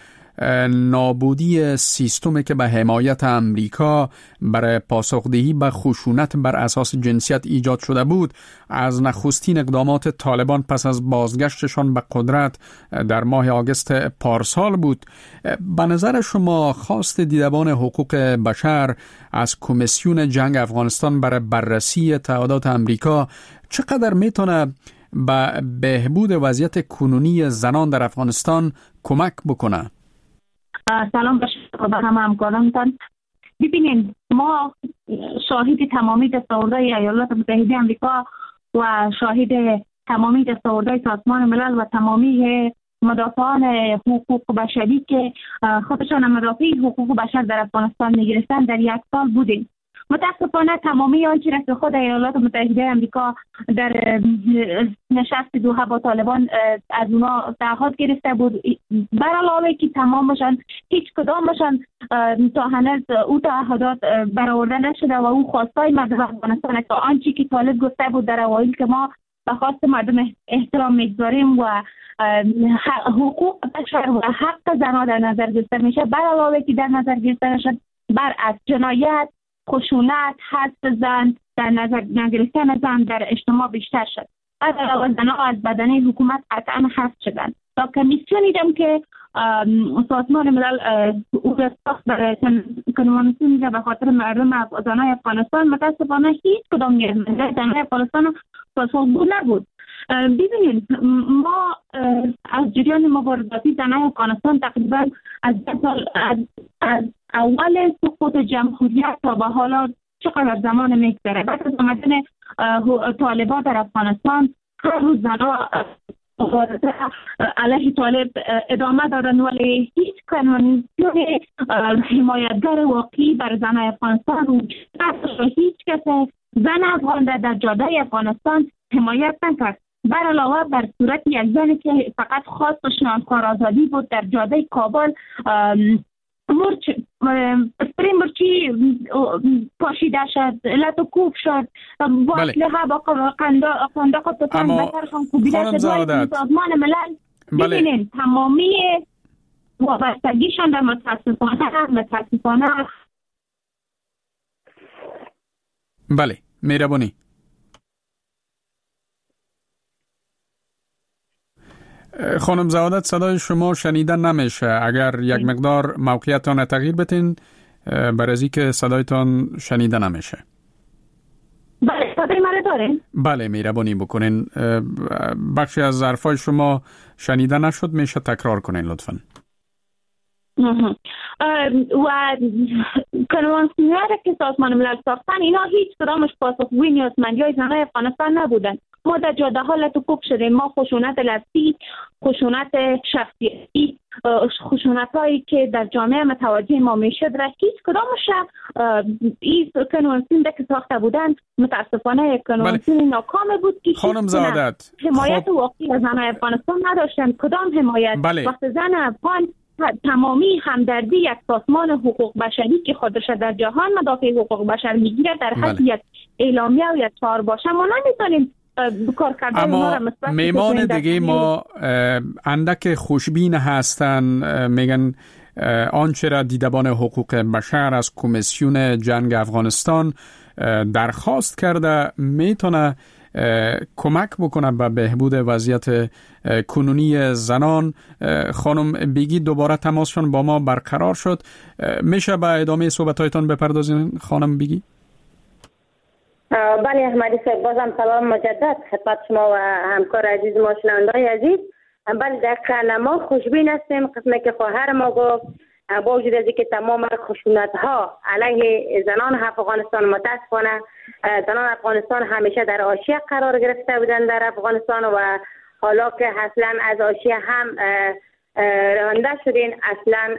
نابودی سیستمی که به حمایت امریکا برای پاسخدهی به خشونت بر اساس جنسیت ایجاد شده بود از نخستین اقدامات طالبان پس از بازگشتشان به قدرت در ماه آگوست پارسال بود. به نظر شما خواست دیدبان حقوق بشر از کمیسیون جنگ افغانستان برای بررسی تعهدات امریکا چقدر میتونه به بهبود وضعیت کنونی زنان در افغانستان کمک بکنه؟
سلام به همه همکارانتان. ببینید، ما شاهد تمامی دستاوردهای ایالات متحده آمریکا و شاهد تمامی دستاوردهای سازمان ملل و تمامی مدافعان حقوق بشری که خودشان مدافع حقوق بشر در افغانستان میگرفتند در یک سال بودیم. متاسفانه تمامی آنچه را که خود ایالات متحده آمریکا در نشست دوحه با طالبان از اونا تعهد گرفته بود، بر علاوه که تمامشان هیچ کدامشان تا هنوز او تعهدات برآورده نشده و او خواستای مردم افغانستان که آنچه که طالب گفته بود در اوایل که ما به خواست مردم احترام میگذاریم و حقوق بشر و حق زنان در نظر گرفته میشه، بر علاوه که در نظر گرفته نشد برعکس جنایت، خشونت، حذف زن، در نظر نگرفتن زن در اجتماع بیشتر شد. بعد علاوه زنها از بدنه حکومت قطعا حذف شدند. تا کمیسیونی دم که سازمان ملل او را ساخت برای کنوانسیون به خاطر مردم زنای افغانستان، متاسفانه هیچ کدام نیازمند زنای افغانستان پاسخگو نبود. ببینید، ما از جریان مبارزاتی زنای افغانستان تقریبا از از, از اول سقوط جمهوریت تا به حالا چقدر زمان میگذره. بعد از آمدن طالبان در افغانستان هر روز زنها مبارزه علیه طالب ادامه دادن، ولی هیچ کنوانسیون حمایتگر واقعی بر زنای افغانستان و هیچ کس زن افغان در جاده افغانستان حمایت نکرد. بر علاوه بر صورت یک زنی که فقط خواست شناسکار آزادی بود در جاده کابل مرچ پریم مرچی پاشیده شد، لطوکوب شد، با اسلحه با قنداق و تفنگ بسر خان کوبیده شد. سازمان ملل ببینید تمامی وابستگیشان در متاسفانه متاسفانه
بله مهربانی. خانم زهادت، صدای شما شنیدن نمیشه. اگر یک مقدار موقعیتان تغییر بتین برای که صدایتان شنیدن نمیشه.
بله، صدای من دارین؟
بله، مهربانی بکنین. بخشی از حرفای شما شنیدن نشد، میشه تکرار کنین لطفاً.
و
کنوانسیون‌هایی که سازمان ملل ساختن اینا هیچ کدامش پاسخگوی نیازمندی‌های زنان افغانستان نبودن. ما در جاده ها لطفوف شدیم، ما خشونت لفظی، خشونت شخصیتی، خشونت هایی که در جامعه متوجه ما میشد را هیچ کدامش این کنوانسیون که ساخته بودن متاسفانه کنوانسیون ناکام بود که
خانم زهادت
حمایت خب... واقعی از زنان افغانستان نداشتن. کدام حمایت؟
بله.
وقت زن افغان تمامی همدردی یک سازمان حقوق بشری که خودش در جهان مدافع حقوق بشر میگیره در حد یک اعلامیه و یک چهار باشه ما نمیتونیم کار کردن.
اما میمان دیگه ما اندک خوشبین هستن، میگن آنچه را دیدبان حقوق بشر از کمیسیون جنگ افغانستان درخواست کرده میتونه کمک بکنه به بهبود وضعیت کنونی زنان. خانم بیگی دوباره تماسشون با ما برقرار شد، میشه به ادامه صحبتایتان بپردازین خانم بیگی؟
بله احمدی صاحب، بازم سلام مجدد خدمت شما و همکار عزیز ما شنونده‌های عزیز. بله دقیقاً ما خوشبین هستیم قسمی که خواهر ما گفت با وجود از اینکه تمام خشونت‌ها علیه زنان افغانستان متاسفانه زنان افغانستان همیشه در حاشیه قرار گرفته بودند در افغانستان و حالا که اصلا از حاشیه هم رانده شدین، اصلا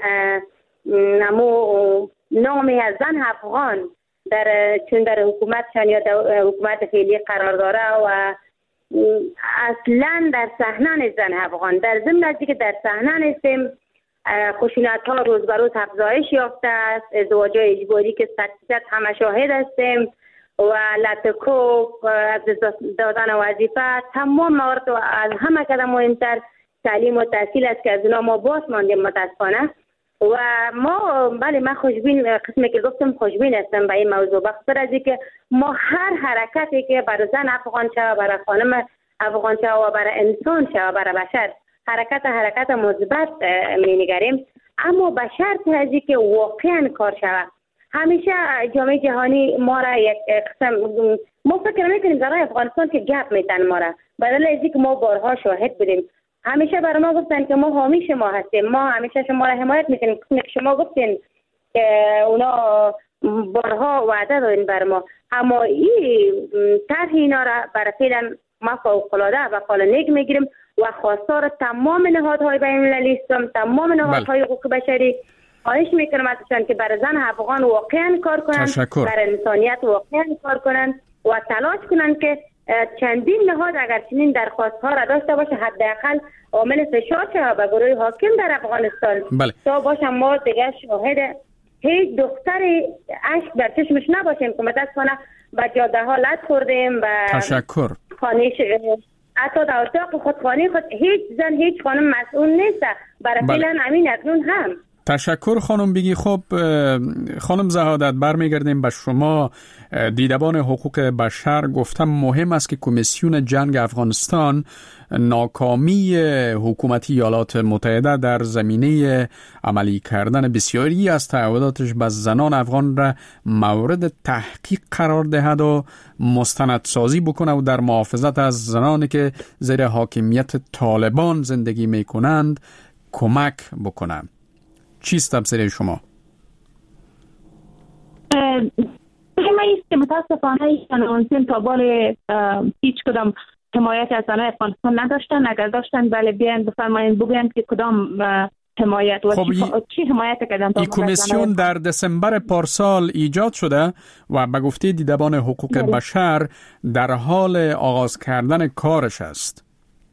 نمو نامی از زن افغان در چون در حکومتشان یا در حکومت فعلی قرار داره و اصلا در صحنه زن افغان در ضمن از که در صحنه هستیم خشونت ها روز به روز افزایش یافته است، ازدواج اجباری که صد همه شاهد هستیم و لطکوب از دادن وظیفه تمام موارد و از همه کدام مهمتر تعلیم و تحصیل است که از اونا ما باز ماندیم متاسفانه. و ما بله من خوشبین قسمی که گفتم خوشبین هستم به این موضوع بخاطر از اینکه ما هر حرکتی که برای زن افغان شود، برای خانم افغان شود و برای انسان شود و برای بشر حرکت حرکت مثبت می‌نگریم، اما به شرط از اینکه واقعا کار شود. همیشه جامعه جهانی ما را یک قسم ما فکر می‌کنیم زنان افغانستان که گپ میتن ما را، بدل از اینکه ما بارها شاهد بودیم. همیشه برای ما گفتن که ما حامی شما هستیم، ما همیشه شما را حمایت میکنیم. شما گفتین که اونا بارها وعده دادن بر ما، اما این طرح اینا را برای فعلا ما فوق‌العاده و قالنیک میگیریم و خواستار تمام نهادهای بین‌المللی هستم، تمام نهادهای حقوق بشری خواهش میکنم ازشان که برای زن افغان واقعا کار کنن، برای انسانیت واقعا کار کنن و تلاش کنن که چندین نهاد اگر چنین درخواست ها را داشته باشه حداقل عامل فشار شود به گروه حاکم در افغانستان.
بله.
تا باشم ما دیگه شاهد هیچ دختری اشک در چشمش نباشیم که متاسفانه به جاده ها لط خوردیم و
تشکر
خانهش حتی در اتاق خودخانه خود هیچ زن هیچ خانم مسئول نیست برای
بله.
فعلا امین اکنون هم.
تشکر خانم بیگی. خب خانم زهادت برمیگردیم به شما. دیدبان حقوق بشر گفتم مهم است که کمیسیون جنگ افغانستان ناکامی حکومتی ایالات متحده در زمینه عملی کردن بسیاری از تعهداتش به زنان افغان را مورد تحقیق قرار دهد و مستندسازی بکنه و در محافظت از زنانی که زیر حاکمیت طالبان زندگی می کنند کمک بکنه. چیست تفسیر شما؟
من است که متاسفانه کنوانسیون تا بال هیچ کدام حمایت از زنان افغانستان نداشتن. اگر داشتن بله بیان بفرمایید بگوین که کدام حمایت و
خب
چی, چی حمایت کردن.
این کمیسیون در دسامبر پارسال ایجاد شده و به گفته دیدبان حقوق بله. بشر در حال آغاز کردن کارش است.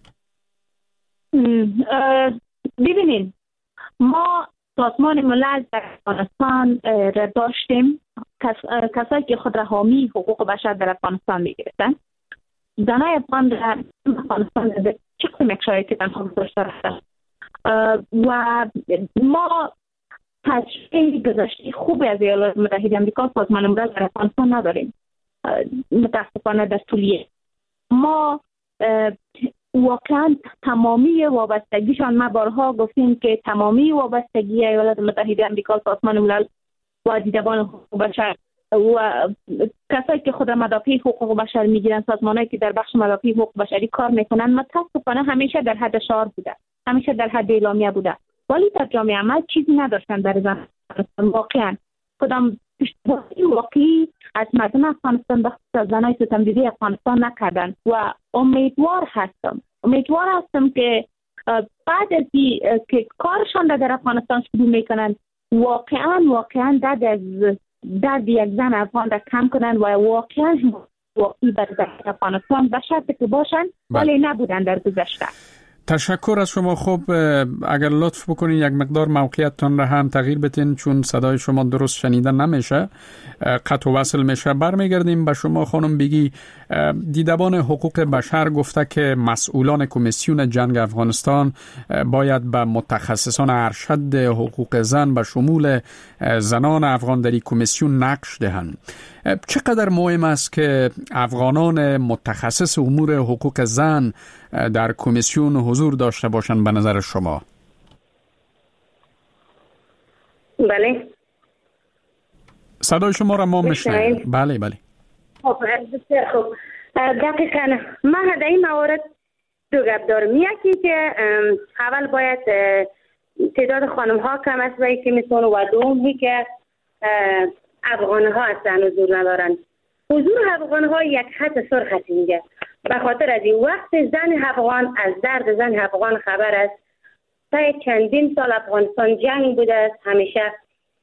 ببینید ما سازمان ملل در افغانستان را داشتیم، کس، کسایی که خود را حامی حقوق بشر در افغانستان میگرفتن. زنای افغان در افغانستان چه قسم یک شرایطی تنها گذاشته رفتن و ما تجربه گذشته خوبی از ایالات متحده آمریکا سازمان ملل در افغانستان نداریم. متاسفانه در طولیه ما واقعا تمامی وابستگیشان، ما بارها گفتیم که تمامی وابستگی ایالات متحده آمریکا سازمان ملل و دیدبان حقوق بشر و کسایی که خود مدافع حقوق بشر میگیرن، سازمانایی که در بخش مدافع حقوق بشری کار میکنن، متاسفانه همیشه در حد شعار بوده، همیشه در حد اعلامیه بوده، ولی در جامعه عمل چیزی نداشتن در زن. واقعا کدام پشتیبانی واقعی از مردم افغانستان به خصوص زنای ستمدیده افغانستان نکردن و امیدوار هستم امیدوار هستم که بعد از که کارشان در افغانستان شروع میکنن واقعا واقعا درد از درد یک زن افغان را کم کنن و واقعا واقعی بر افغانستان به شرطی که باشن ولی نبودن در گذشته.
تشکر از شما. خوب اگر لطف بکنین یک مقدار موقعیتتان را هم تغییر بدین چون صدای شما درست شنیده نمیشه، قطع و وصل میشه. برمیگردیم به شما خانم بگی. دیدبان حقوق بشر گفته که مسئولان کمیسیون جنگ افغانستان باید به متخصصان ارشد حقوق زن به شمول زنان افغان در کمیسیون نقش دهند. چقدر مهم است که افغانان متخصص امور حقوق زن در کمیسیون حضور داشته باشند به نظر شما؟
بله.
صدای شما را ما میشنویم. بله بله.
خب خب دقیقاً من در این موارد دو گپ دارم. یکی که اول باید تعداد خانم ها کم است و یکی میتونه و دومی که افغان ها هستن حضور ندارن. حضور افغان ها یک خط سرخ است اینجا. به خاطر از این وقت زن افغان از درد زن افغان خبر است. تا چندین سال افغانستان جنگ بوده است. همیشه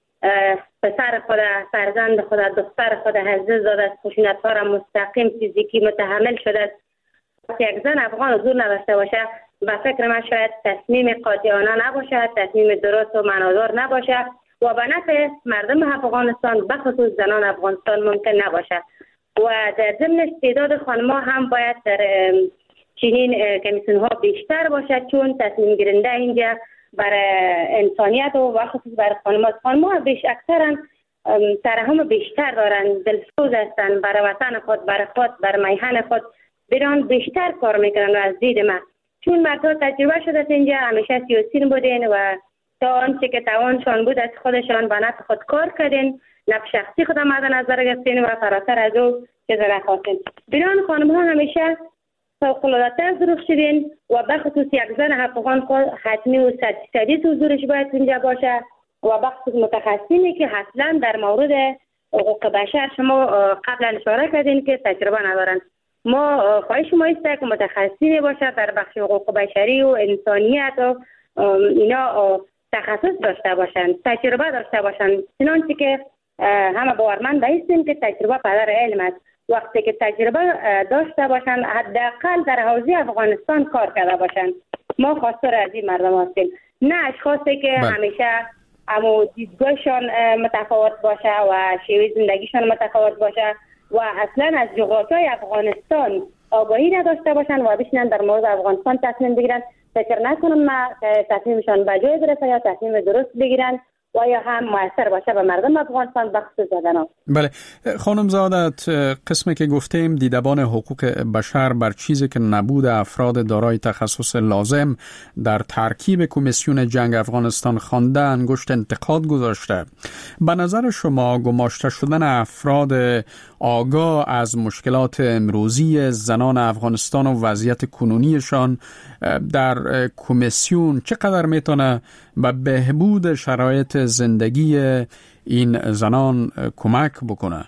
پسر خود، فرزند خود، دختر خود حضرت داده است. خشونت ها را مستقیم فیزیکی متحمل شده است. یک زن افغان حضور نداشته باشه به فکر من شاید تصمیم قاطعانه نباشه، تصمیم درست و معنادار نباشه و به نفع مردم افغانستان به خصوص زنان افغانستان ممکن نباشه. و در ضمن تعداد خانم‌ها هم باید در چنین کمیسیون ها بیشتر باشد چون تصمیم گیرنده اینجا برای انسانیت و به خصوص برای خانم‌ها خانم‌ها بیش اکثرا ترحم بیشتر دارن، دلسوز هستن برای وطن خود، برای خود، برای میهن خود بران بیشتر کار میکنن. و از دید من چون مردها تجربه شده اینجا همیشه سیاسیون بودین و تا آنچه که توانشان بود از خودشان به نفع خود کار کردین، نفع شخصی خود مد نظر گرفتین و فراتر از او چیز نخواستین. بران خانم ها همیشه فوق‌العاده ظروف شدین و به خصوص یک زن افغان حتمی و صدی حضورش باید اینجا باشه و به خصوص متخصصینی که اصلا در مورد حقوق بشر شما قبلا اشاره کردین که تجربه ندارن. ما خواهش ما است که متخصصینی باشه در بخش حقوق بشری و انسانیت و اینا تخصص داشته باشن، تجربه داشته باشن. چنانچه که همه باورمند هستیم که تجربه پدر علم است. وقتی که تجربه داشته باشن حداقل در حوزه افغانستان کار کرده باشن. ما خواستار از این مردم هستیم، نه اشخاصی که بله. همیشه امو دیدگاهشان متفاوت باشه و شیوه زندگیشان متفاوت باشه و اصلا از جغرافیای افغانستان آگاهی نداشته باشن و بشینن در مورد افغانستان تصمیم بگیرن. فکر نکنم ما تصمیمشان به جای برسه یا تصمیم درست بگیرن و یا هم موثر باشه به مردم افغانستان بخصوص زدن.
بله خانم زادت، قسمی که گفتیم دیدبان حقوق بشر بر چیزی که نبود افراد دارای تخصص لازم در ترکیب کمیسیون جنگ افغانستان خوانده انگشت انتقاد گذاشته. به نظر شما گماشته شدن افراد آگاه از مشکلات امروزی زنان افغانستان و وضعیت کنونیشان در کمیسیون چقدر میتونه به بهبود شرایط زندگی این زنان کمک بکنه؟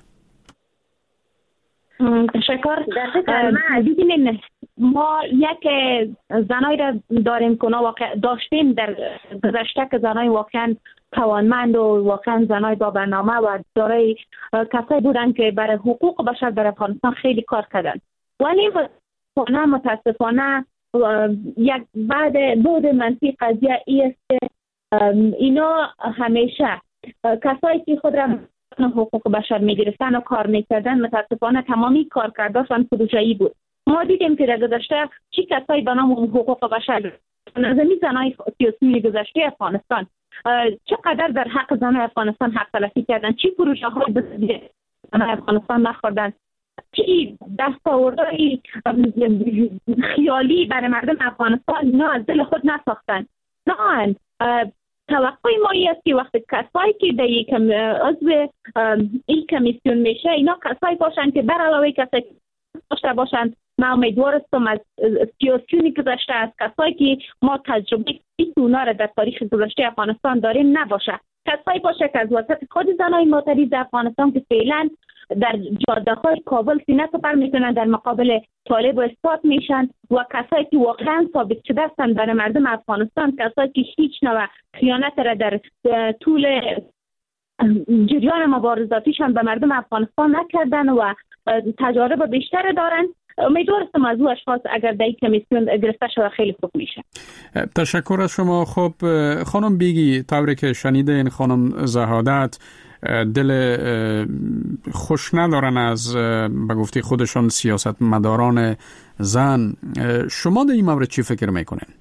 تشکر. ببینید ما یک زنایی را داریم که واقع داشتیم در گذشته که زنای واقعا توانمند و واقعا زنای با برنامه و دارای کسایی بودن که برای حقوق بشر در افغانستان خیلی کار کردن. ولی متاسفانه متاسفانه یک بعد بود منفی قضیه ای است که اینا همیشه کسایی که خود را حقوق بشر میگرفتن و کار میکردن متاسفانه تمامی کارکردشان پروژه‌ای بود. ما دیدیم که در گذشته چی کسایی به نام حقوق بشر نظامی زنای سیاسی گذشته افغانستان چقدر در حق زنای افغانستان حق تلفی کردن، چی پروژه های بسیاری زنای افغانستان نخوردن، چی دستاوردهای خیالی برای مردم افغانستان اینا از دل خود نساختن. نه توقع ما است که وقتی کسایی که در یک عضو این کمیسیون میشه اینا کسایی باشن که بر علاوه کسایی داشته باشن. من امیدوار هستم از سیاسیونی گذشته از کسایی که ما تجربه اونا را در تاریخ گذشته افغانستان داریم نباشه. کسایی باشه که از وسط خود زنای معترض افغانستان که فعلا در جاده های کابل سینه سپر میکنن در مقابل طالب و اثبات میشن و کسایی که واقعا ثابت شده هستند برای مردم افغانستان، کسایی که هیچ نوع خیانت را در طول جریان مبارزاتیشان به مردم افغانستان نکردن و تجارب بیشتر دارن. امیدوار هستم از او اشخاص اگر در این کمیسیون گرفته شده خیلی خوب میشه.
تشکر از شما. خب خانم بیگی، طوری که شنیدین خانم زهادت دل خوش ندارن از به گفته خودشان سیاست مداران زن، شما در این مورد چی فکر میکنین؟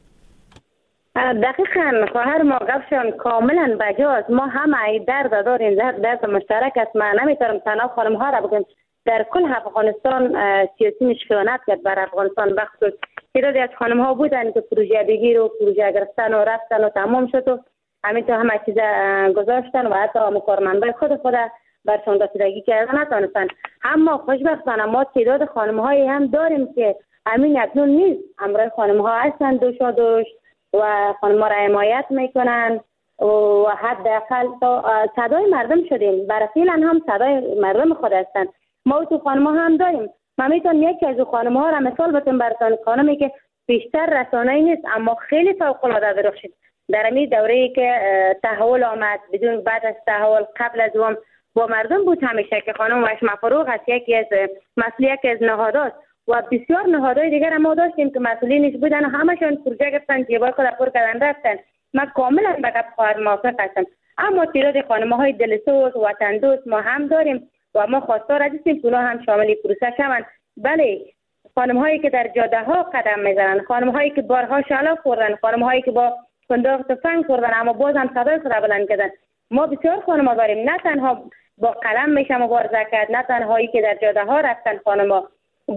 دقیقاً خواهر ما گفتشان کاملا بجاست. ما همه درد داریم، درد مشترک است. من نمیتونم تنها خانم ها را بگم، در کل افغانستان سیاسی مشکلات کرد بر افغانستان. بخصوص تعدادی از خانم ها بودن که پروژه بگیر و پروژه گرفتن و رفتن و تمام شد و همینطور همه چیز گذاشتن و حتی کارمندای خود خود برشان رسیدگی کردن نتونستن. اما خوشبختانه ما تعداد خانم هایی هم داریم که همین اکنون نیست، همراه خانم ها هستن دوشا دوش و خانم ها را حمایت میکنن و حداقل صدای مردم شدیم. برای فعلا هم صدای مردم خود هستن. ما تو خانم ها هم داریم. من میتونم یکی از خانم ها را مثال بتونم براتون، خانمی که بیشتر رسانه‌ای نیست اما خیلی فوق‌العاده درخشید در این دوره‌ای که تحول آمد، بدون بعد از تحول قبل از اون با مردم بود همیشه، که خانم وشما فروغ است، یکی از مسئول یکی از نهادات و بسیار نهادهای دیگر ما داشتیم که مسئولینش بودن و همشون پروژه گرفتن، جیبای خود پر کردن رفتن. من کاملا به گپ خواهر موافق هستم. اما تعداد خانم‌های دلسوز وطن دوست ما هم داریم و ما خواستار هستیم که هم شامل پروسه شوند. بله، خانم هایی که در جاده ها قدم میزنن، خانم هایی که بارها شعله خوردن، خانم هایی که با فندق تفنگ خوردن اما باز هم صدای خود بلند کردن. ما بسیار خانم ها داریم، نه تنها با قلم میشه مبارزه کرد، نه تنهایی که در جاده ها رفتن خانم ها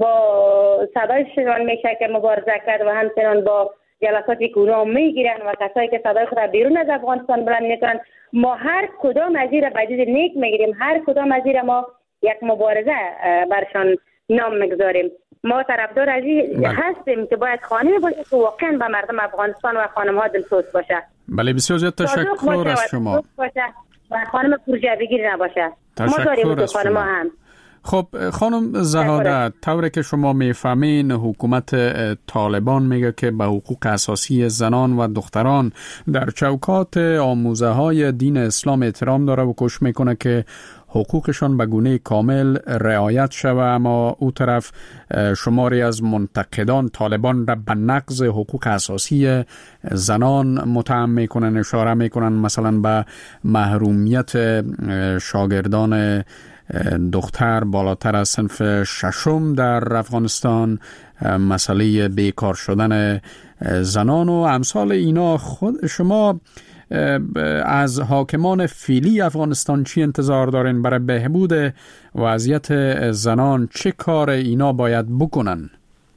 با صدایشان میشه که مبارزه کرد و همچنان با جلساتی که اونا میگیرن و کسایی که صدای خود بیرون از افغانستان بلند میکنن. ما هر کدام از این به دید نیک میگیریم، هر کدام از این ما یک مبارزه برشان نام میگذاریم. ما طرفدار از این هستیم که باید خانمی باشه که واقعا به مردم افغانستان و خانم ها دلسوز باشه.
بله، بسیار زیاد تشکر از شما.
و خانم پروژه بگیر نباشه. ما داریم تو خانم ها هم.
خب خانم زهادت، طوری که شما میفهمین حکومت طالبان میگه که به حقوق اساسی زنان و دختران در چوکات آموزه های دین اسلام احترام داره و کوشش میکنه که حقوقشان به گونه کامل رعایت شوه، اما او طرف شماری از منتقدان طالبان را به نقض حقوق اساسی زنان متهم میکنن، اشاره میکنن مثلا به محرومیت شاگردان دختر بالاتر از صنف ششم در افغانستان، مسئله بیکار شدن زنان و امثال اینا. خود شما از حاکمان فعلی افغانستان چی انتظار دارین برای بهبود وضعیت زنان؟ چه کار اینا باید بکنن؟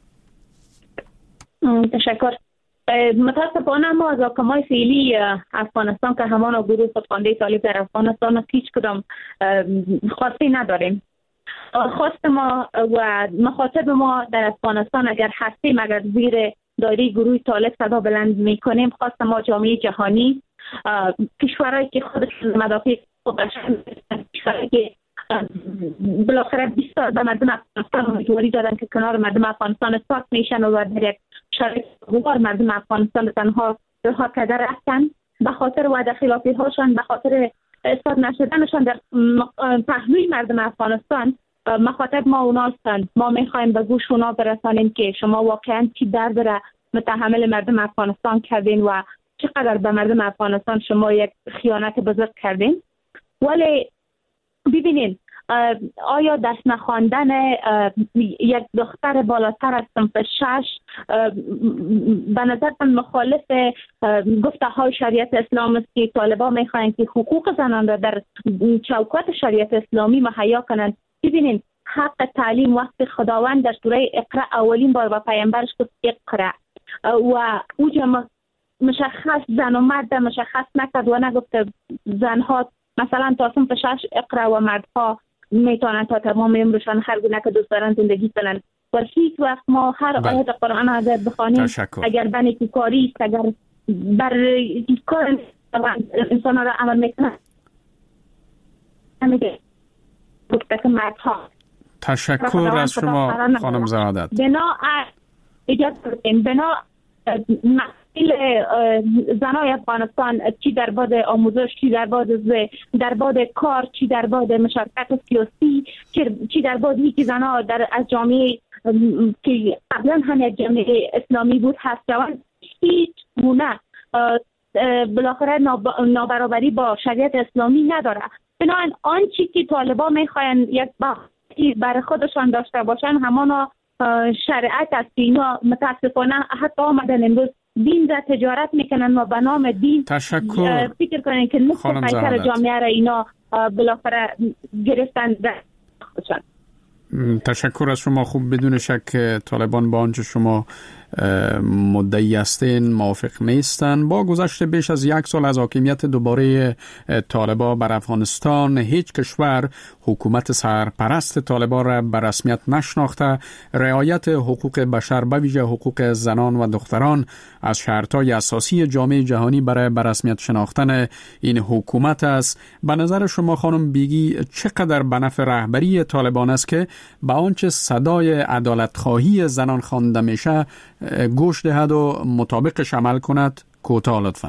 تشکر. متاسفانه ما از حاکمای فعلی افغانستان که همان گروه خودخوانده طالب در افغانستان هیچ کدام خواستی نداریم. خواست ما و مخاطب ما در افغانستان اگر هستیم، اگر زیر دایره گروه طالب صدا بلند میکنیم، خواست ما جامعه جهانی، کشورهایی که خودشون مدافع بشر، کشورهایی که بالاخره بیست سال به مردم افغانستان امیدواری دادن که کنار مردم افغانستان اثبات میشن و در یک شرایط خوار مردم افغانستان تنها رها کرده رفتن به خاطر وعده خلافی هاشان، به خاطر اثبات نشدنشان در پهلوی مردم افغانستان. مخاطب ما اونا هستند. ما میخوایم به گوش اونا برسانیم که شما واقعا چی درد را متحمل مردم افغانستان کردین و چقدر به مردم افغانستان شما یک خیانت بزرگ کردین. ولی ببینین، آیا دست نخواندن یک دختر بالاتر از صنف شش به نظر من مخالف گفته های شریعت اسلام است که طالبان میخواین که حقوق زنان را در چوکات شریعت اسلامی مهیا کنند؟ ببینین، حق تعلیم وقت خداوند در سوره اقرا اولین بار با پیامبرش گفت اقرا و اوجا مشخص زن و مرد مشخص نکرد و نگفت زنها مثلا تا صنف شش اقرا و مردها میتونن تا تمام عمرشان هر گونه که دوست دارن زندگی کنن. و هیچ وقت ما هر آیت قرآن اگر بخوانیم، اگر بنی کاری است، اگر بر کار انسان را عمل میکنن. همیشه بودت مردها.
تشکر از شما خانم زهادت.
بنا اجازه بدین بنا مسئله زنای افغانستان چی در باد آموزش، چی در باد در باد کار، چی در باد مشارکت سیاسی، چی در باد که زنها در از جامعه که قبلا هم یک جامعه اسلامی بود هست جوان هیچ گونه بالاخره نابرابری با شریعت اسلامی نداره. بنابراین آنچه که طالبان میخواین یک بحثی برای خودشان داشته باشن همانا شریعت است. اینا متاسفانه حتی آمدن امروز دین را تجارت میکنن و به نام دین
تشکر.
فکر کنن که نصف پیکر جامعه را اینا بالاخره گرفتن خودشان.
تشکر از شما. خوب بدون شک طالبان با آنچه شما مدعی هستین موافق نیستن. با گذشت بیش از یک سال از حاکمیت دوباره طالبان بر افغانستان، هیچ کشور حکومت سرپرست طالبان را به رسمیت نشناخته. رعایت حقوق بشر به ویژه حقوق زنان و دختران از شرطهای اساسی جامعه جهانی برای به رسمیت شناختن این حکومت است. به نظر شما خانم بیگی چقدر به نفع رهبری طالبان است که به آنچه صدای عدالت خواهی زنان خوانده میشه گوش دهد و مطابقش عمل کند؟ کوتاه لطفاً.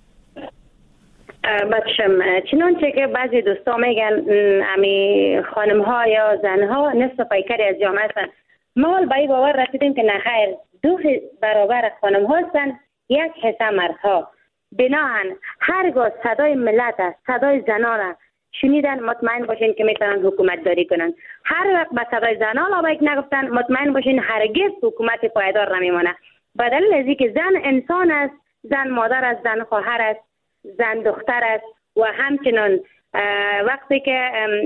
بچم چنانچه که بعضی دوستا میگن امی خانم ها یا زن ها نصف پیکری از جامعه هستن، ما به این باور رسیدیم که نخیر، دو برابر خانم ها هستن، یک حصه مرد ها. بناهن هرگاه صدای ملت است، صدای زنان شنیدن، مطمئن باشین که میتونن حکومت داری کنن. هر وقت به صدای زنان آبایک نگفتن، مطمئن باشین هرگز حکومت پایدار نمیمونه. به دلیل از اینکه زن انسان است، زن مادر است، زن خواهر است، زن دختر است و همچنان وقتی که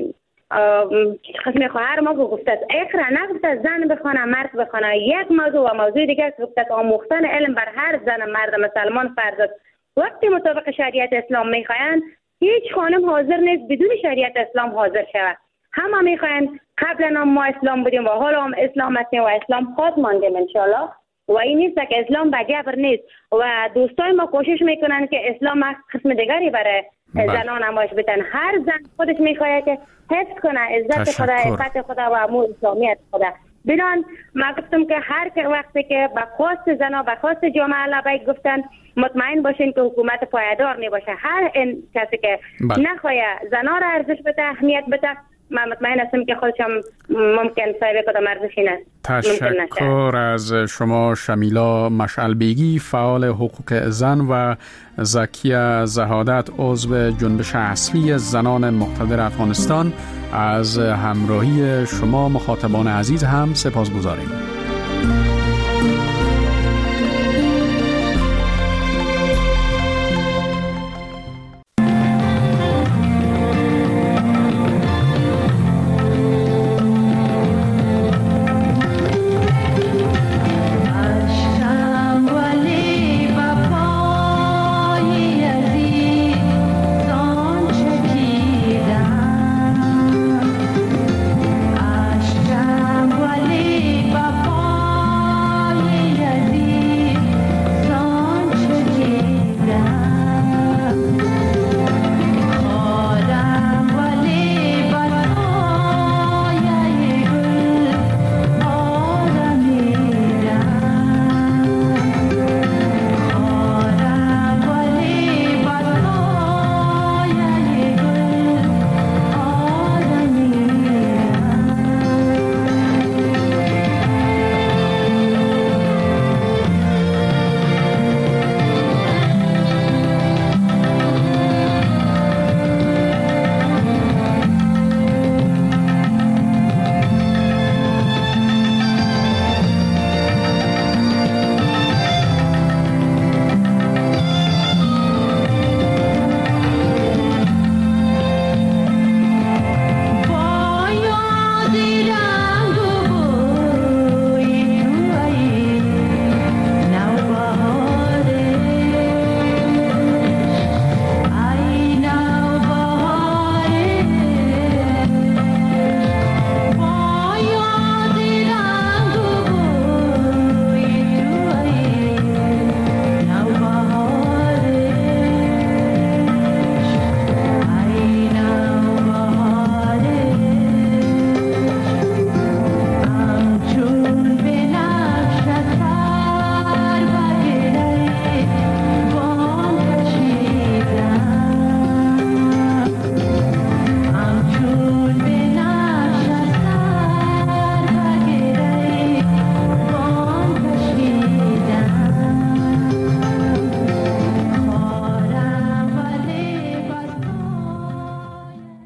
خصم خواهر ما گفته است اقرا نگفته زن بخونه مرد بخونه. یک موضوع و موضوع دیگه گفته آموختن علم بر هر زن مرد مسلمان فرض است. وقتی مطابق شریعت اسلام میخواین هیچ خانم حاضر نیست بدون شریعت اسلام حاضر شود. همه میخواین قبلا هم ما اسلام بودیم و حالا هم اسلام هستیم و اسلام خواهد ماندیم انشالله. و این نیست که اسلام به جبر نیست و دوستای ما کوشش میکنن که اسلام قسم دیگری برای زنان نمایش بدن. هر زن خودش میخواهد که حفظ کنه عزت خدا، عفت خدا و امور اسلامیت خدا. بنان ما گفتم که هر وقتی که به خواست زنا به خواست جامعه لبیک گفتن، مطمئن باشین که حکومت پایدار نباشه. هر این کسی که نخواهد زنا را ارزش بده، اهمیت بده، من مطمئن هستم که خودشم ممکن صاحب کدام ارزشی نه.
تشکر از شما شمیلا مشعل بیگی، فعال حقوق زن، و زکیه زهادت، عضو جنبش اصلی زنان مقتدر افغانستان. از همراهی شما مخاطبان عزیز هم سپاسگزاریم.